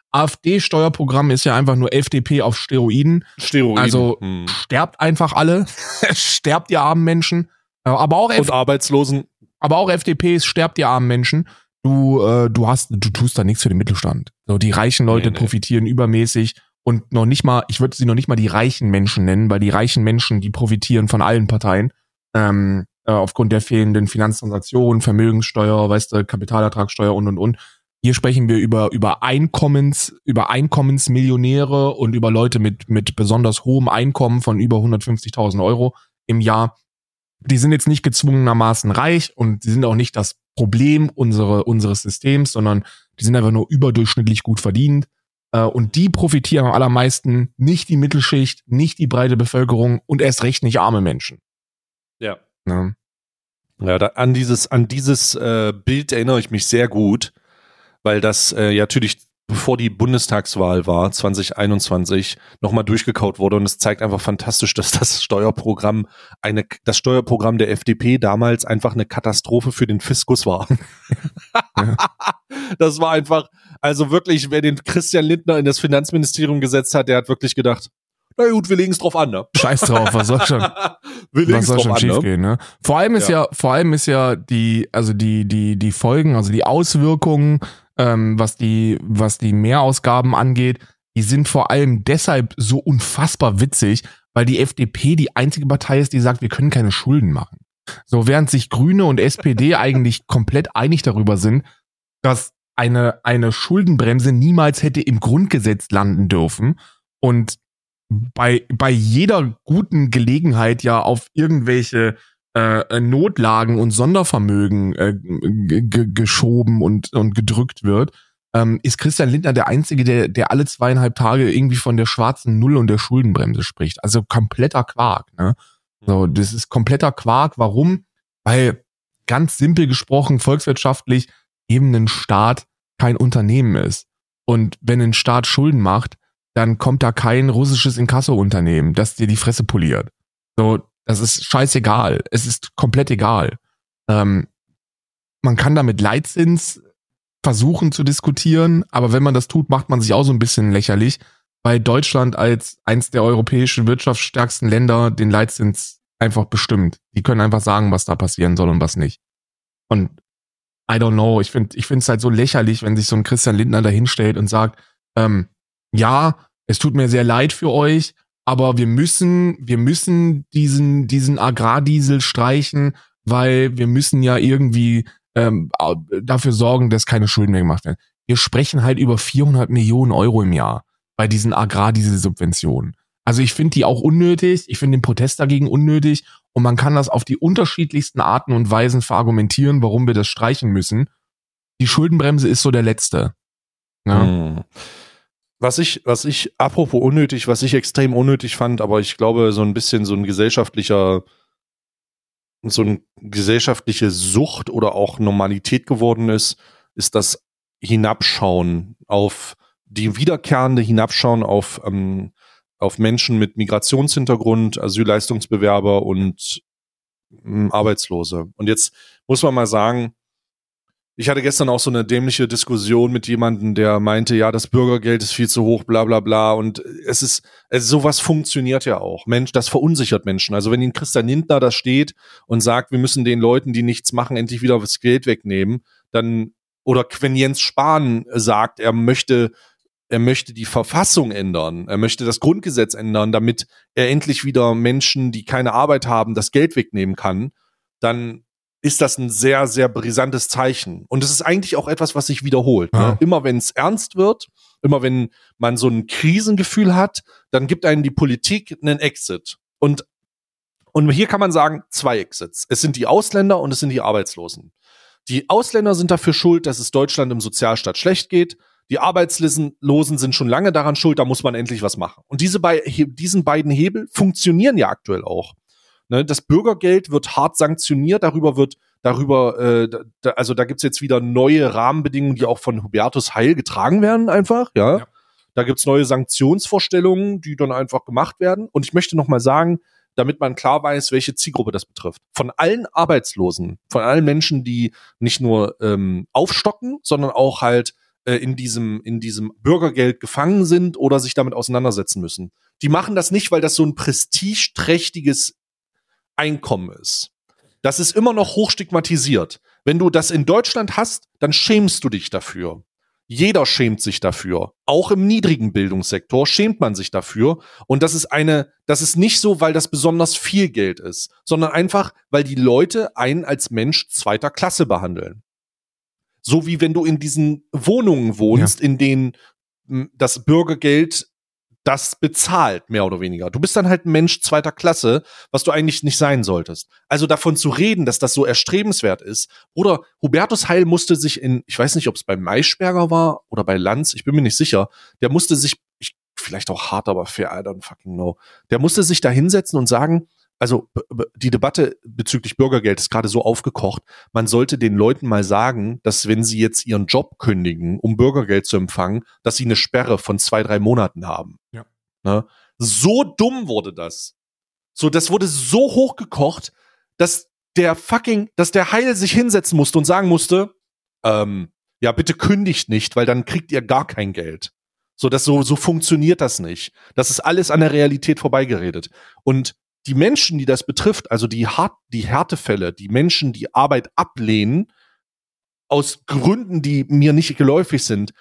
AfD-Steuerprogramm ist ja einfach nur FDP auf Steroiden. Also sterbt einfach alle. Sterbt ihr armen Menschen. Aber auch und Arbeitslosen. Aber auch FDP sterbt ihr armen Menschen. Du tust da nichts für den Mittelstand. So, die reichen Leute profitieren übermäßig und noch nicht mal, ich würde sie noch nicht mal die reichen Menschen nennen, weil die reichen Menschen, die profitieren von allen Parteien. Aufgrund der fehlenden Finanztransaktionen, Vermögenssteuer, weißt du, Kapitalertragssteuer und. Hier sprechen wir über Einkommensmillionäre und über Leute mit besonders hohem Einkommen von über 150.000 Euro im Jahr. Die sind jetzt nicht gezwungenermaßen reich und die sind auch nicht das Problem unseres Systems, sondern die sind einfach nur überdurchschnittlich gut verdient. Und die profitieren am allermeisten, nicht die Mittelschicht, nicht die breite Bevölkerung und erst recht nicht arme Menschen. Ja. Ja, an dieses Bild erinnere ich mich sehr gut, weil das ja natürlich, bevor die Bundestagswahl war, 2021, nochmal durchgekaut wurde und es zeigt einfach fantastisch, dass das Steuerprogramm der FDP damals einfach eine Katastrophe für den Fiskus war. Ja. Das war einfach, also wirklich, wer den Christian Lindner in das Finanzministerium gesetzt hat, der hat wirklich gedacht, na gut, wir legen es drauf an, ne? Scheiß drauf, was soll schon, schiefgehen, ne? Vor allem ist ja die Folgen, also die Auswirkungen, was die Mehrausgaben angeht, die sind vor allem deshalb so unfassbar witzig, weil die FDP die einzige Partei ist, die sagt, wir können keine Schulden machen. So, während sich Grüne und SPD eigentlich komplett einig darüber sind, dass eine Schuldenbremse niemals hätte im Grundgesetz landen dürfen und bei jeder guten Gelegenheit ja auf irgendwelche Notlagen und Sondervermögen geschoben und gedrückt wird, ist Christian Lindner der Einzige, der alle 2,5 Tage irgendwie von der schwarzen Null und der Schuldenbremse spricht. Also kompletter Quark, ne? So, das ist kompletter Quark. Warum? Weil, ganz simpel gesprochen, volkswirtschaftlich eben ein Staat kein Unternehmen ist. Und wenn ein Staat Schulden macht, dann kommt da kein russisches Inkasso-Unternehmen, das dir die Fresse poliert. So, das ist scheißegal. Es ist komplett egal. Man kann da mit Leitzins versuchen zu diskutieren, aber wenn man das tut, macht man sich auch so ein bisschen lächerlich, weil Deutschland als eins der europäischen wirtschaftsstärksten Länder den Leitzins einfach bestimmt. Die können einfach sagen, was da passieren soll und was nicht. Und I don't know, ich finde es halt so lächerlich, wenn sich so ein Christian Lindner da hinstellt und sagt, ja, es tut mir sehr leid für euch, aber wir müssen diesen Agrardiesel streichen, weil wir müssen ja irgendwie dafür sorgen, dass keine Schulden mehr gemacht werden. Wir sprechen halt über 400 Millionen Euro im Jahr bei diesen Agrardiesel-Subventionen. Also ich finde die auch unnötig, ich finde den Protest dagegen unnötig und man kann das auf die unterschiedlichsten Arten und Weisen verargumentieren, warum wir das streichen müssen. Die Schuldenbremse ist so der letzte. Ja. Was ich apropos unnötig, was ich extrem unnötig fand, aber ich glaube, so ein bisschen so eine gesellschaftliche Sucht oder auch Normalität geworden ist das Hinabschauen auf die wiederkehrende Hinabschauen auf Menschen mit Migrationshintergrund, Asylleistungsbewerber und Arbeitslose. Und jetzt muss man mal sagen, ich hatte gestern auch so eine dämliche Diskussion mit jemandem, der meinte, ja, das Bürgergeld ist viel zu hoch, bla bla bla. Und sowas funktioniert ja auch. Mensch, das verunsichert Menschen. Also wenn Ihnen Christian Lindner da steht und sagt, wir müssen den Leuten, die nichts machen, endlich wieder das Geld wegnehmen, dann, oder wenn Jens Spahn sagt, er möchte die Verfassung ändern, er möchte das Grundgesetz ändern, damit er endlich wieder Menschen, die keine Arbeit haben, das Geld wegnehmen kann, dann ist das ein sehr, sehr brisantes Zeichen. Und es ist eigentlich auch etwas, was sich wiederholt. Ja. Ne? Immer wenn es ernst wird, immer wenn man so ein Krisengefühl hat, dann gibt einem die Politik einen Exit. Und hier kann man sagen, 2 Exits. Es sind die Ausländer und es sind die Arbeitslosen. Die Ausländer sind dafür schuld, dass es Deutschland im Sozialstaat schlecht geht. Die Arbeitslosen sind schon lange daran schuld, da muss man endlich was machen. Und diesen beiden Hebel funktionieren ja aktuell auch. Ne, das Bürgergeld wird hart sanktioniert, da gibt's jetzt wieder neue Rahmenbedingungen, die auch von Hubertus Heil getragen werden einfach, ja. Da gibt's neue Sanktionsvorstellungen, die dann einfach gemacht werden. Und ich möchte noch mal sagen, damit man klar weiß, welche Zielgruppe das betrifft. Von allen Arbeitslosen, von allen Menschen, die nicht nur aufstocken, sondern auch halt in diesem Bürgergeld gefangen sind oder sich damit auseinandersetzen müssen. Die machen das nicht, weil das so ein prestigeträchtiges Einkommen ist. Das ist immer noch hochstigmatisiert. Wenn du das in Deutschland hast, dann schämst du dich dafür. Jeder schämt sich dafür. Auch im niedrigen Bildungssektor schämt man sich dafür. Und das ist nicht so, weil das besonders viel Geld ist, sondern einfach, weil die Leute einen als Mensch zweiter Klasse behandeln. So wie wenn du in diesen Wohnungen wohnst, in denen das Bürgergeld das bezahlt, mehr oder weniger. Du bist dann halt ein Mensch zweiter Klasse, was du eigentlich nicht sein solltest. Also davon zu reden, dass das so erstrebenswert ist. Oder Hubertus Heil musste sich ich weiß nicht, ob es bei Maischberger war oder bei Lanz, ich bin mir nicht sicher, der musste sich, vielleicht auch hart, aber fair, I don't fucking know, der musste sich da hinsetzen und sagen, also die Debatte bezüglich Bürgergeld ist gerade so aufgekocht, man sollte den Leuten mal sagen, dass wenn sie jetzt ihren Job kündigen, um Bürgergeld zu empfangen, dass sie eine Sperre von 2-3 Monaten haben. Ja. Ne? So dumm wurde das. So, das wurde so hochgekocht, dass der Heil sich hinsetzen musste und sagen musste, ja, bitte kündigt nicht, weil dann kriegt ihr gar kein Geld. So funktioniert das nicht. Das ist alles an der Realität vorbeigeredet. Und die Menschen, die das betrifft, also die Härtefälle, die Menschen, die Arbeit ablehnen, aus Gründen, die mir nicht geläufig sind,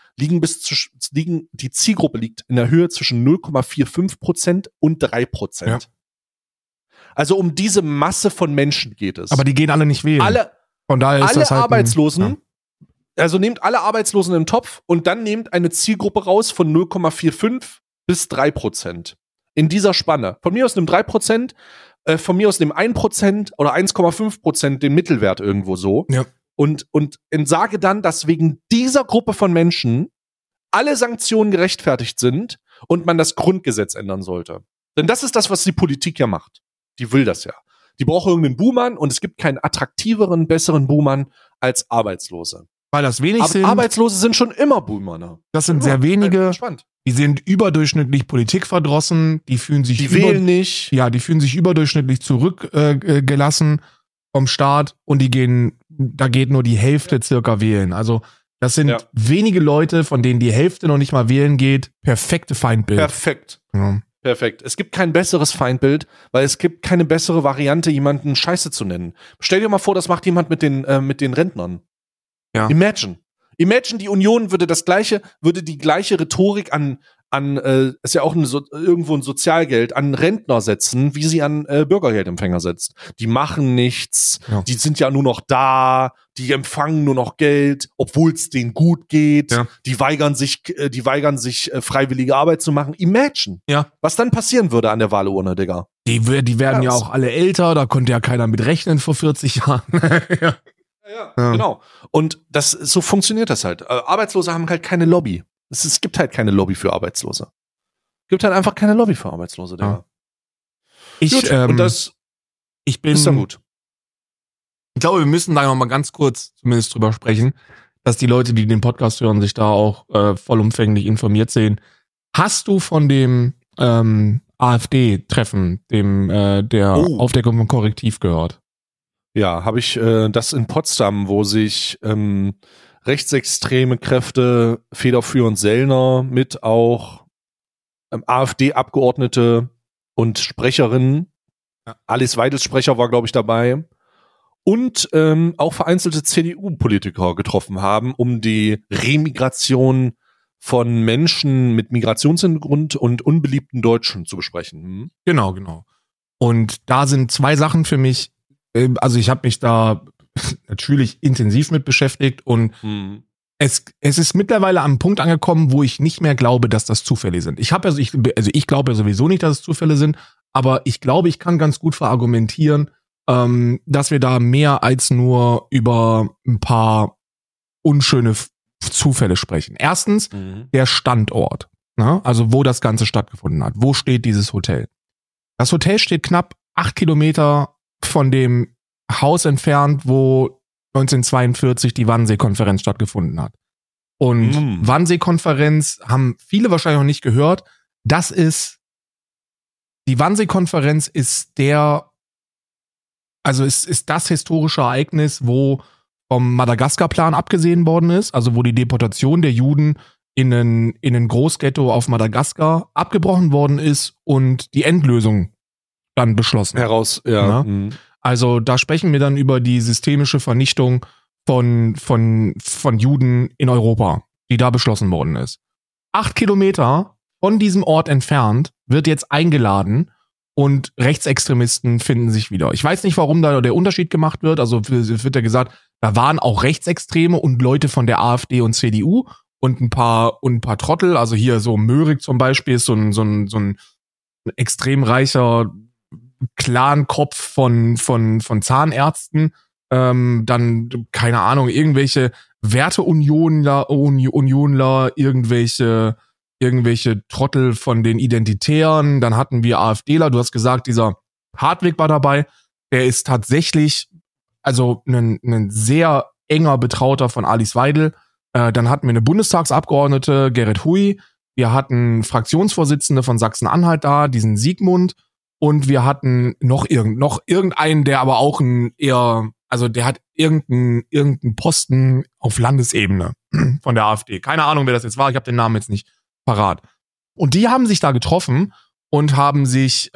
die Zielgruppe liegt in der Höhe zwischen 0,45% und 3%. Ja. Also um diese Masse von Menschen geht es. Aber die gehen alle nicht wählen. Von daher ist das halt Arbeitslosen, also nehmt alle Arbeitslosen im Topf und dann nehmt eine Zielgruppe raus von 0,45 bis 3%. In dieser Spanne. Von mir aus einem 3%, von mir aus einem 1% oder 1,5% den Mittelwert irgendwo so. Ja. Und sage dann, dass wegen dieser Gruppe von Menschen alle Sanktionen gerechtfertigt sind und man das Grundgesetz ändern sollte. Denn das ist das, was die Politik ja macht. Die will das ja. Die braucht irgendeinen Buhmann und es gibt keinen attraktiveren, besseren Buhmann als Arbeitslose. Weil das wenig sind. Arbeitslose sind schon immer Buhmanner. Das sind sehr wenige. Die sind überdurchschnittlich politikverdrossen. Die fühlen sich wählen nicht. Ja, die fühlen sich überdurchschnittlich zurückgelassen vom Staat und da geht nur die Hälfte circa wählen. Also das sind wenige Leute, von denen die Hälfte noch nicht mal wählen geht. Perfekte Feindbild. Perfekt. Ja. Perfekt. Es gibt kein besseres Feindbild, weil es gibt keine bessere Variante, jemanden Scheiße zu nennen. Stell dir mal vor, das macht jemand mit den Rentnern. Ja. Imagine, die Union würde die gleiche Rhetorik an ist ja auch irgendwo ein Sozialgeld, an Rentner setzen, wie sie an Bürgergeldempfänger setzt. Die machen nichts, die sind ja nur noch da, die empfangen nur noch Geld, obwohl es denen gut geht, die weigern sich freiwillige Arbeit zu machen. Imagine, was dann passieren würde an der Wahlurne, Digga. Die werden ja auch alle älter, da konnte ja keiner mit rechnen vor 40 Jahren. Ja, genau. Und so funktioniert das halt. Arbeitslose haben halt keine Lobby. Es gibt halt keine Lobby für Arbeitslose. Es gibt halt einfach keine Lobby für Arbeitslose, Digga. Und das ist dann gut. Ich glaube, wir müssen da noch mal ganz kurz zumindest drüber sprechen, dass die Leute, die den Podcast hören, sich da auch vollumfänglich informiert sehen. Hast du von dem AfD-Treffen, der Aufdeckung von Korrektiv gehört? Ja, habe ich das in Potsdam, wo sich rechtsextreme Kräfte, federführend Sellner, mit auch AfD-Abgeordnete und Sprecherinnen, Alice Weidels Sprecher war, glaube ich, dabei, und auch vereinzelte CDU-Politiker getroffen haben, um die Remigration von Menschen mit Migrationshintergrund und unbeliebten Deutschen zu besprechen. Genau. Und da sind zwei Sachen für mich. Also ich habe mich da natürlich intensiv mit beschäftigt und es ist mittlerweile am Punkt angekommen, wo ich nicht mehr glaube, dass das Zufälle sind. Ich glaube ja sowieso nicht, dass es Zufälle sind, aber ich glaube, ich kann ganz gut verargumentieren, dass wir da mehr als nur über ein paar unschöne Zufälle sprechen. Erstens, der Standort, ne? Also wo das Ganze stattgefunden hat. Wo steht dieses Hotel? Das Hotel steht knapp 8 Kilometer von dem Haus entfernt, wo 1942 die Wannsee-Konferenz stattgefunden hat. Und Wannsee-Konferenz haben viele wahrscheinlich noch nicht gehört. Die Wannsee-Konferenz ist ist das historische Ereignis, wo vom Madagaskar-Plan abgesehen worden ist, also wo die Deportation der Juden in ein Großghetto auf Madagaskar abgebrochen worden ist und die Endlösung dann beschlossen. Ja. Also da sprechen wir dann über die systemische Vernichtung von Juden in Europa, die da beschlossen worden ist. 8 Kilometer von diesem Ort entfernt wird jetzt eingeladen und Rechtsextremisten finden sich wieder. Ich weiß nicht, warum da der Unterschied gemacht wird. Also wird ja gesagt, da waren auch Rechtsextreme und Leute von der AfD und CDU und ein paar Trottel. Also hier so Möhrig zum Beispiel ist so ein extrem reicher Clankopf von Zahnärzten. Dann, keine Ahnung, irgendwelche Werteunionler, irgendwelche Trottel von den Identitären, dann hatten wir AfDler, du hast gesagt, dieser Hartwig war dabei, der ist tatsächlich also ein sehr enger Betrauter von Alice Weidel. Dann hatten wir eine Bundestagsabgeordnete, Gerrit Hui, wir hatten Fraktionsvorsitzende von Sachsen-Anhalt da, diesen Sigmund, und wir hatten noch irgendeinen, der aber auch der hat irgendeinen Posten auf Landesebene von der AfD. Keine Ahnung, wer das jetzt war, ich habe den Namen jetzt nicht parat. Und die haben sich da getroffen und haben sich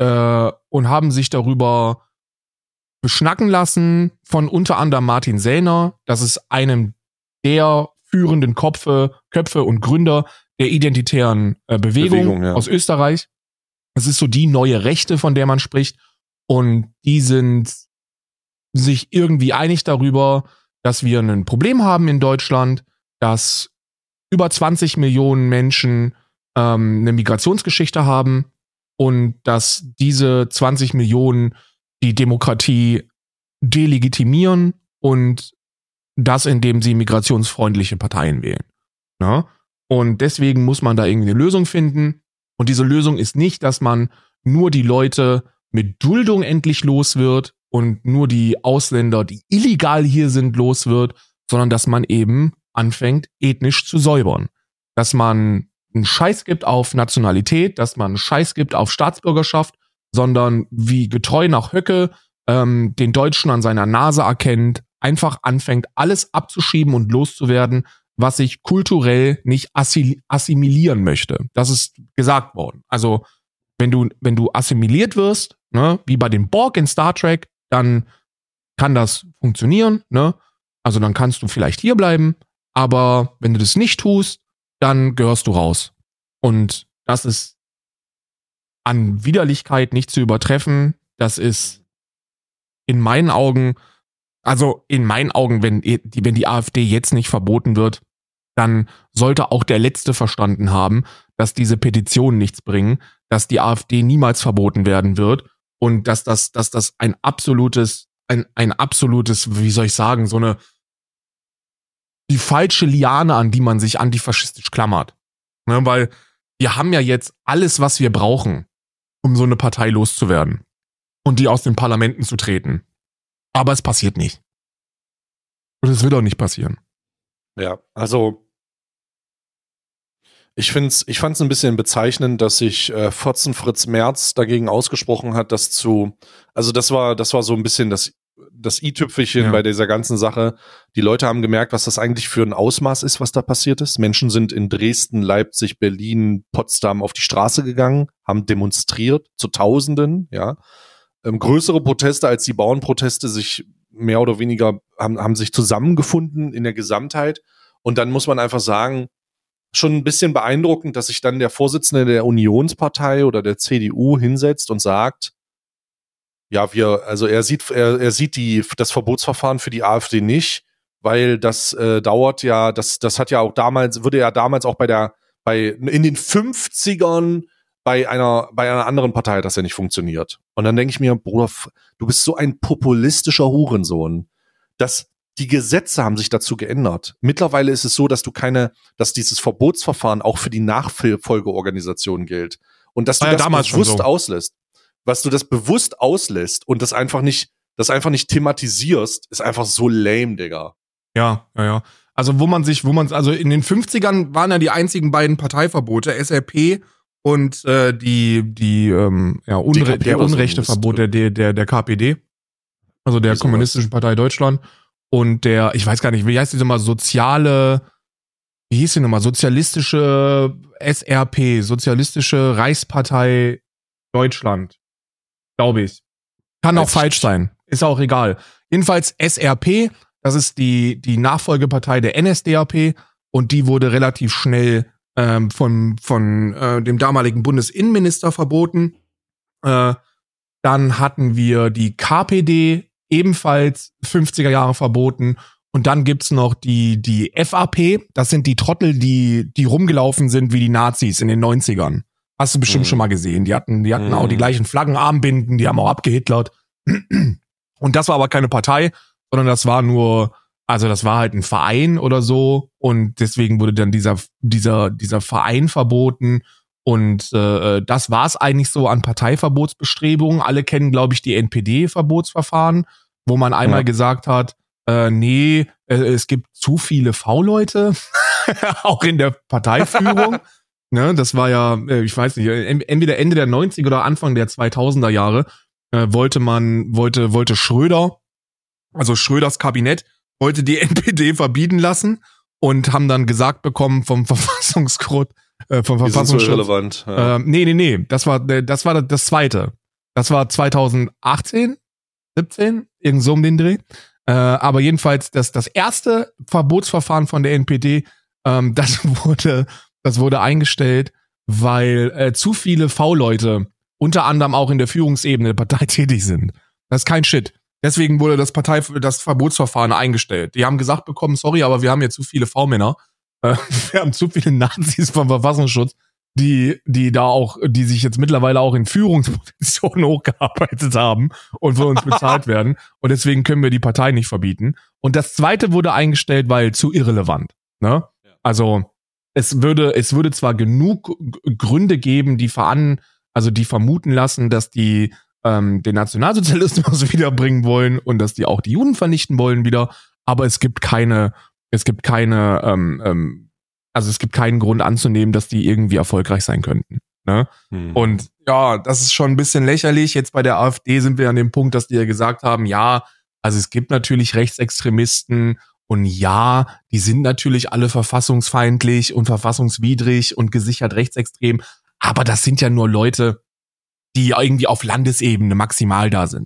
darüber beschnacken lassen von unter anderem Martin Sellner. Das ist einem der führenden Köpfe und Gründer der identitären Bewegung aus Österreich. Das ist so die neue Rechte, von der man spricht. Und die sind sich irgendwie einig darüber, dass wir ein Problem haben in Deutschland, dass über 20 Millionen Menschen eine Migrationsgeschichte haben und dass diese 20 Millionen die Demokratie delegitimieren und das, indem sie migrationsfreundliche Parteien wählen. Ja? Und deswegen muss man da irgendwie eine Lösung finden. Und diese Lösung ist nicht, dass man nur die Leute mit Duldung endlich los wird und nur die Ausländer, die illegal hier sind, los wird, sondern dass man eben anfängt, ethnisch zu säubern. Dass man einen Scheiß gibt auf Nationalität, dass man einen Scheiß gibt auf Staatsbürgerschaft, sondern wie getreu nach Höcke den Deutschen an seiner Nase erkennt, einfach anfängt, alles abzuschieben und loszuwerden, was ich kulturell nicht assimilieren möchte. Das ist gesagt worden. Also wenn du assimiliert wirst, ne, wie bei dem Borg in Star Trek, dann kann das funktionieren, ne? Also dann kannst du vielleicht hier bleiben, aber wenn du das nicht tust, dann gehörst du raus. Und das ist an Widerlichkeit nicht zu übertreffen. Das ist in meinen Augen, wenn die AfD jetzt nicht verboten wird, dann sollte auch der Letzte verstanden haben, dass diese Petitionen nichts bringen, dass die AfD niemals verboten werden wird und dass das ein absolutes, wie soll ich sagen, die falsche Liane, an die man sich antifaschistisch klammert. Ne, weil wir haben ja jetzt alles, was wir brauchen, um so eine Partei loszuwerden und die aus den Parlamenten zu treten. Aber es passiert nicht. Und es wird auch nicht passieren. Ja, also ich fand's ein bisschen bezeichnend, dass sich Fotzen Fritz Merz dagegen ausgesprochen hat, das war so ein bisschen das i-Tüpfelchen bei dieser ganzen Sache. Die Leute haben gemerkt, was das eigentlich für ein Ausmaß ist, was da passiert ist. Menschen sind in Dresden, Leipzig, Berlin, Potsdam auf die Straße gegangen, haben demonstriert zu Tausenden, ja. Größere Proteste als die Bauernproteste sich mehr oder weniger haben sich zusammengefunden in der Gesamtheit. Und dann muss man einfach sagen, schon ein bisschen beeindruckend, dass sich dann der Vorsitzende der Unionspartei oder der CDU hinsetzt und sagt, ja, er sieht das Verbotsverfahren für die AfD nicht, weil das dauert ja, das hat ja auch wurde ja damals auch in den 50ern bei einer anderen Partei hat das ja nicht funktioniert. Und dann denke ich mir, Bruder, du bist so ein populistischer Hurensohn. Die Gesetze haben sich dazu geändert. Mittlerweile ist es so, dass dieses Verbotsverfahren auch für die Nachfolgeorganisation gilt. Und dass du das bewusst auslässt. Was du das bewusst auslässt und das einfach nicht thematisierst, ist einfach so lame, Digga. Ja. Also also in den 50ern waren ja die einzigen beiden Parteiverbote, SRP und der Unrechteverbot der KPD, also der Kommunistischen Partei Deutschland. und der, ich weiß gar nicht, wie heißt die nochmal, sozialistische SRP, Sozialistische Reichspartei Deutschland, glaube ich. Kann auch falsch sein, ist auch egal. Jedenfalls SRP, das ist die Nachfolgepartei der NSDAP und die wurde relativ schnell von dem damaligen Bundesinnenminister verboten. Dann hatten wir die KPD, ebenfalls 50er Jahre verboten. Und dann gibt's noch die FAP, das sind die Trottel, die rumgelaufen sind wie die Nazis in den 90ern. Hast du bestimmt schon mal gesehen. Die hatten auch die gleichen Flaggenarmbinden, die haben auch abgehitlert. Und das war aber keine Partei, sondern das war halt ein Verein oder so. Und deswegen wurde dann dieser Verein verboten. Und das war's eigentlich so an Parteiverbotsbestrebungen. Alle kennen, glaube ich, die NPD-Verbotsverfahren, wo man einmal gesagt hat, es gibt zu viele V-Leute, auch in der Parteiführung. Ne, das war ja, ich weiß nicht, entweder Ende der 90er oder Anfang der 2000er Jahre wollte Schröder, also Schröders Kabinett, wollte die NPD verbieten lassen und haben dann gesagt bekommen vom Verfassungsschutz. So irrelevant. Ja. Nee, das war das zweite. Das war 2018, 17, irgend so um den Dreh. Aber jedenfalls das erste Verbotsverfahren von der NPD, das wurde eingestellt, weil zu viele V-Leute unter anderem auch in der Führungsebene der Partei tätig sind. Das ist kein Shit. Deswegen wurde das Verbotsverfahren eingestellt. Die haben gesagt bekommen, sorry, aber wir haben hier zu viele V-Männer. Wir haben zu viele Nazis vom Verfassungsschutz, die sich jetzt mittlerweile auch in Führungspositionen hochgearbeitet haben und für uns bezahlt werden. Und deswegen können wir die Partei nicht verbieten. Und das zweite wurde eingestellt, weil zu irrelevant. Ne? Ja. Also es würde zwar genug Gründe geben, die vermuten lassen, dass die den Nationalsozialismus wiederbringen wollen und dass die auch die Juden vernichten wollen wieder, aber es gibt keinen Grund anzunehmen, dass die irgendwie erfolgreich sein könnten. Ne? Und ja, das ist schon ein bisschen lächerlich. Jetzt bei der AfD sind wir an dem Punkt, dass die ja gesagt haben, ja, also es gibt natürlich Rechtsextremisten und ja, die sind natürlich alle verfassungsfeindlich und verfassungswidrig und gesichert rechtsextrem, aber das sind ja nur Leute, die irgendwie auf Landesebene maximal da sind.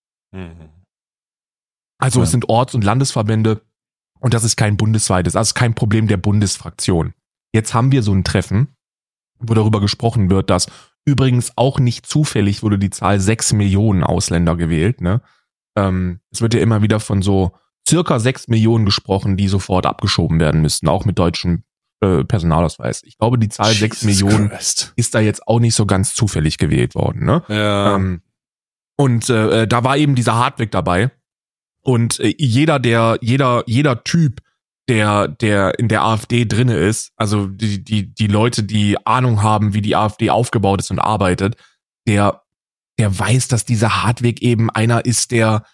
Also es sind Orts- und Landesverbände und das ist kein bundesweites, also kein Problem der Bundesfraktion. Jetzt haben wir so ein Treffen, wo darüber gesprochen wird, dass übrigens auch nicht zufällig wurde die Zahl 6 Millionen Ausländer gewählt. Ne? Es wird ja immer wieder von so circa 6 Millionen gesprochen, die sofort abgeschoben werden müssten, auch mit deutschem Personalausweis. Ich glaube, die Zahl 6 Millionen ist da jetzt auch nicht so ganz zufällig gewählt worden. Ne? Ja. Da war eben dieser Hartwig dabei. Und jeder Typ, der in der AfD drinne ist, also die Leute, die Ahnung haben, wie die AfD aufgebaut ist und arbeitet, der weiß, dass dieser Hartwig eben einer ist, der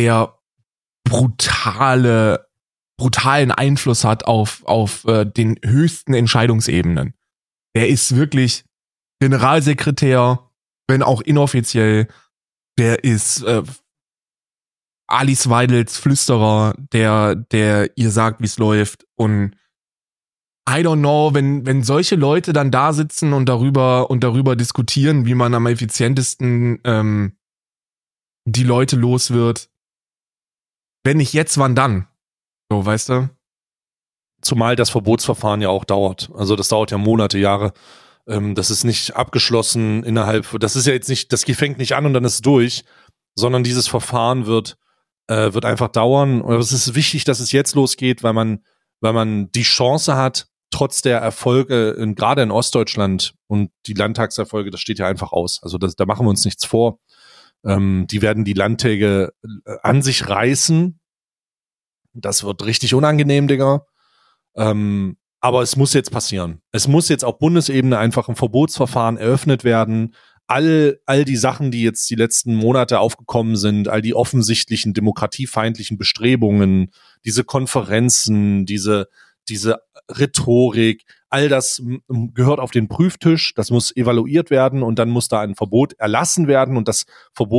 brutalen Einfluss hat auf den höchsten Entscheidungsebenen. Der ist wirklich Generalsekretär, wenn auch inoffiziell. Der ist Alice Weidels Flüsterer, der ihr sagt, wie es läuft. Und I don't know, wenn solche Leute dann da sitzen und darüber diskutieren, wie man am effizientesten die Leute los wird. Wenn nicht jetzt, wann dann? So, weißt du? Zumal das Verbotsverfahren ja auch dauert. Also das dauert ja Monate, Jahre. Das ist nicht abgeschlossen das ist ja jetzt nicht, das fängt nicht an und dann ist es durch, sondern dieses Verfahren wird einfach dauern. Und es ist wichtig, dass es jetzt losgeht, weil man die Chance hat, trotz der Erfolge, gerade in Ostdeutschland und die Landtagserfolge, das steht ja einfach aus. Also da machen wir uns nichts vor. Die werden die Landtäge an sich reißen. Das wird richtig unangenehm, Digga. Aber es muss jetzt passieren. Es muss jetzt auf Bundesebene einfach ein Verbotsverfahren eröffnet werden. All die Sachen, die jetzt die letzten Monate aufgekommen sind, all die offensichtlichen demokratiefeindlichen Bestrebungen, diese Konferenzen, diese Rhetorik, all das gehört auf den Prüftisch, das muss evaluiert werden und dann muss da ein Verbot erlassen werden und das Verbot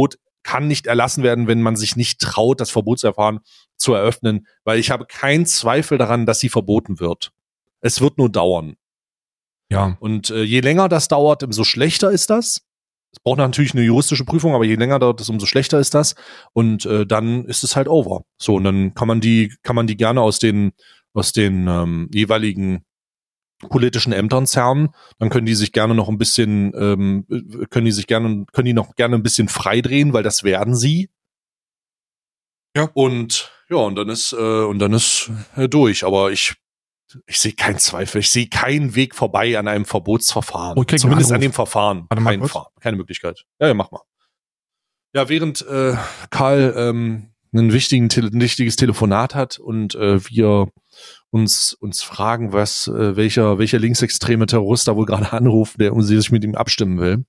kann nicht erlassen werden, wenn man sich nicht traut, das Verbotsverfahren zu eröffnen, weil ich habe keinen Zweifel daran, dass sie verboten wird. Es wird nur dauern. Ja. Und je länger das dauert, umso schlechter ist das. Es braucht natürlich eine juristische Prüfung, aber je länger dauert es, umso schlechter ist das. Und dann ist es halt over. So, und dann kann man die gerne aus den jeweiligen politischen Ämtern zerren. Dann können die sich gerne noch ein bisschen, können die noch gerne ein bisschen freidrehen, weil das werden sie. Ja. Und dann ist durch. Aber ich sehe keinen Zweifel. Ich sehe keinen Weg vorbei an einem Verbotsverfahren. Zumindest an dem Verfahren. Keine Möglichkeit. Ja, mach mal. Ja, während Karl ein wichtiges Telefonat hat und wir uns fragen, welcher linksextreme Terrorist da wohl gerade anruft, der sich mit ihm abstimmen will,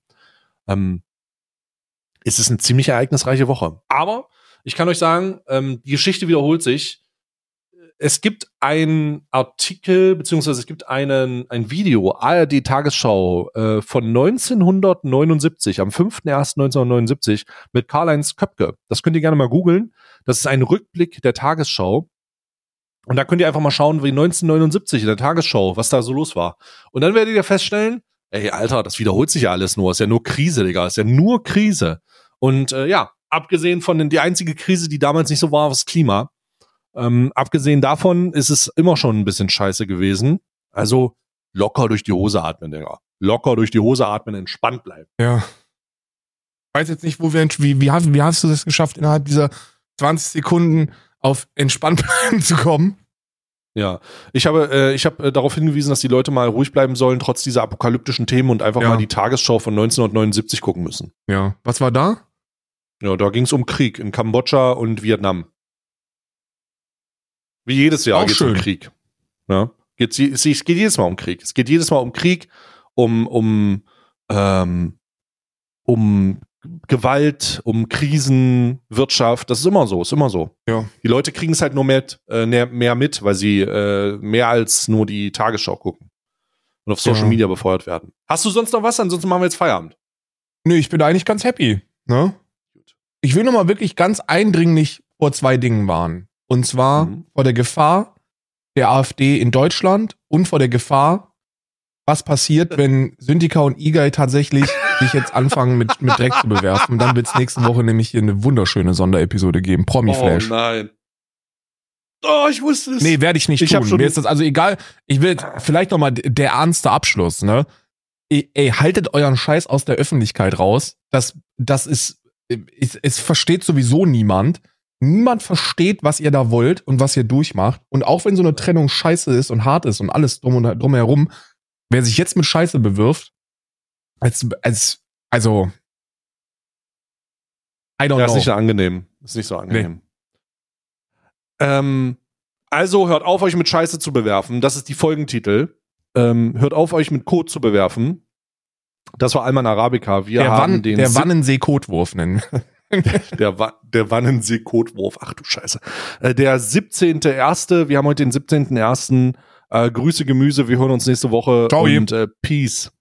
ist es eine ziemlich ereignisreiche Woche. Aber ich kann euch sagen, die Geschichte wiederholt sich. Es gibt einen Artikel, beziehungsweise es gibt ein Video, ARD Tagesschau von 1979, am 5.1.1979 mit Karl-Heinz Köpke. Das könnt ihr gerne mal googeln. Das ist ein Rückblick der Tagesschau. Und da könnt ihr einfach mal schauen, wie 1979 in der Tagesschau, was da so los war. Und dann werdet ihr feststellen, ey, Alter, das wiederholt sich ja alles nur. Ist ja nur Krise, Digga. Ist ja nur Krise. Und abgesehen von die einzige Krise, die damals nicht so war, war das Klima. Abgesehen davon ist es immer schon ein bisschen scheiße gewesen. Also locker durch die Hose atmen, Digga. Locker durch die Hose atmen, entspannt bleiben. Ja. Ich weiß jetzt nicht, wie hast du das geschafft, innerhalb dieser 20 Sekunden auf entspannt bleiben zu kommen? Ja, ich habe darauf hingewiesen, dass die Leute mal ruhig bleiben sollen, trotz dieser apokalyptischen Themen und einfach mal die Tagesschau von 1979 gucken müssen. Ja. Was war da? Ja, da ging es um Krieg in Kambodscha und Vietnam. Wie jedes Jahr geht es um Krieg. Ja, es geht jedes Mal um Krieg. Es geht jedes Mal um Krieg, um Gewalt, um Krisen, Wirtschaft. Das ist immer so. Ja. Die Leute kriegen es halt nur mehr mit, weil sie mehr als nur die Tagesschau gucken und auf Social Media befeuert werden. Hast du sonst noch was? Ansonsten machen wir jetzt Feierabend. Nö, ich bin da eigentlich ganz happy. Ne? Ich will nochmal wirklich ganz eindringlich vor 2 Dingen warnen. Und zwar vor der Gefahr der AfD in Deutschland und vor der Gefahr, was passiert, wenn Syntika und Igay tatsächlich sich jetzt anfangen mit Dreck zu bewerfen. Dann wird es nächste Woche nämlich hier eine wunderschöne Sonderepisode geben. Promi-Flash. Oh nein. Oh, ich wusste es. Nee, werde ich nicht tun. Mir ist das also egal. Ich will vielleicht nochmal der ernste Abschluss, ne? Ey, haltet euren Scheiß aus der Öffentlichkeit raus. Das ist, es versteht sowieso niemand. Niemand versteht, was ihr da wollt und was ihr durchmacht. Und auch wenn so eine Trennung scheiße ist und hart ist und alles drumherum, wer sich jetzt mit Scheiße bewirft, also, I don't know. Ist nicht so angenehm. Nee. Also hört auf, euch mit Scheiße zu bewerfen. Das ist die Folgentitel. Hört auf, euch mit Kot zu bewerfen. Das war Alman Arabica. Der Wannensee-Kotwurf nennen. Der Wannensee-Kotwurf. Ach du Scheiße. Der 17.1. Wir haben heute den 17.1. Grüße Gemüse. Wir hören uns nächste Woche. Ciao. Und Peace.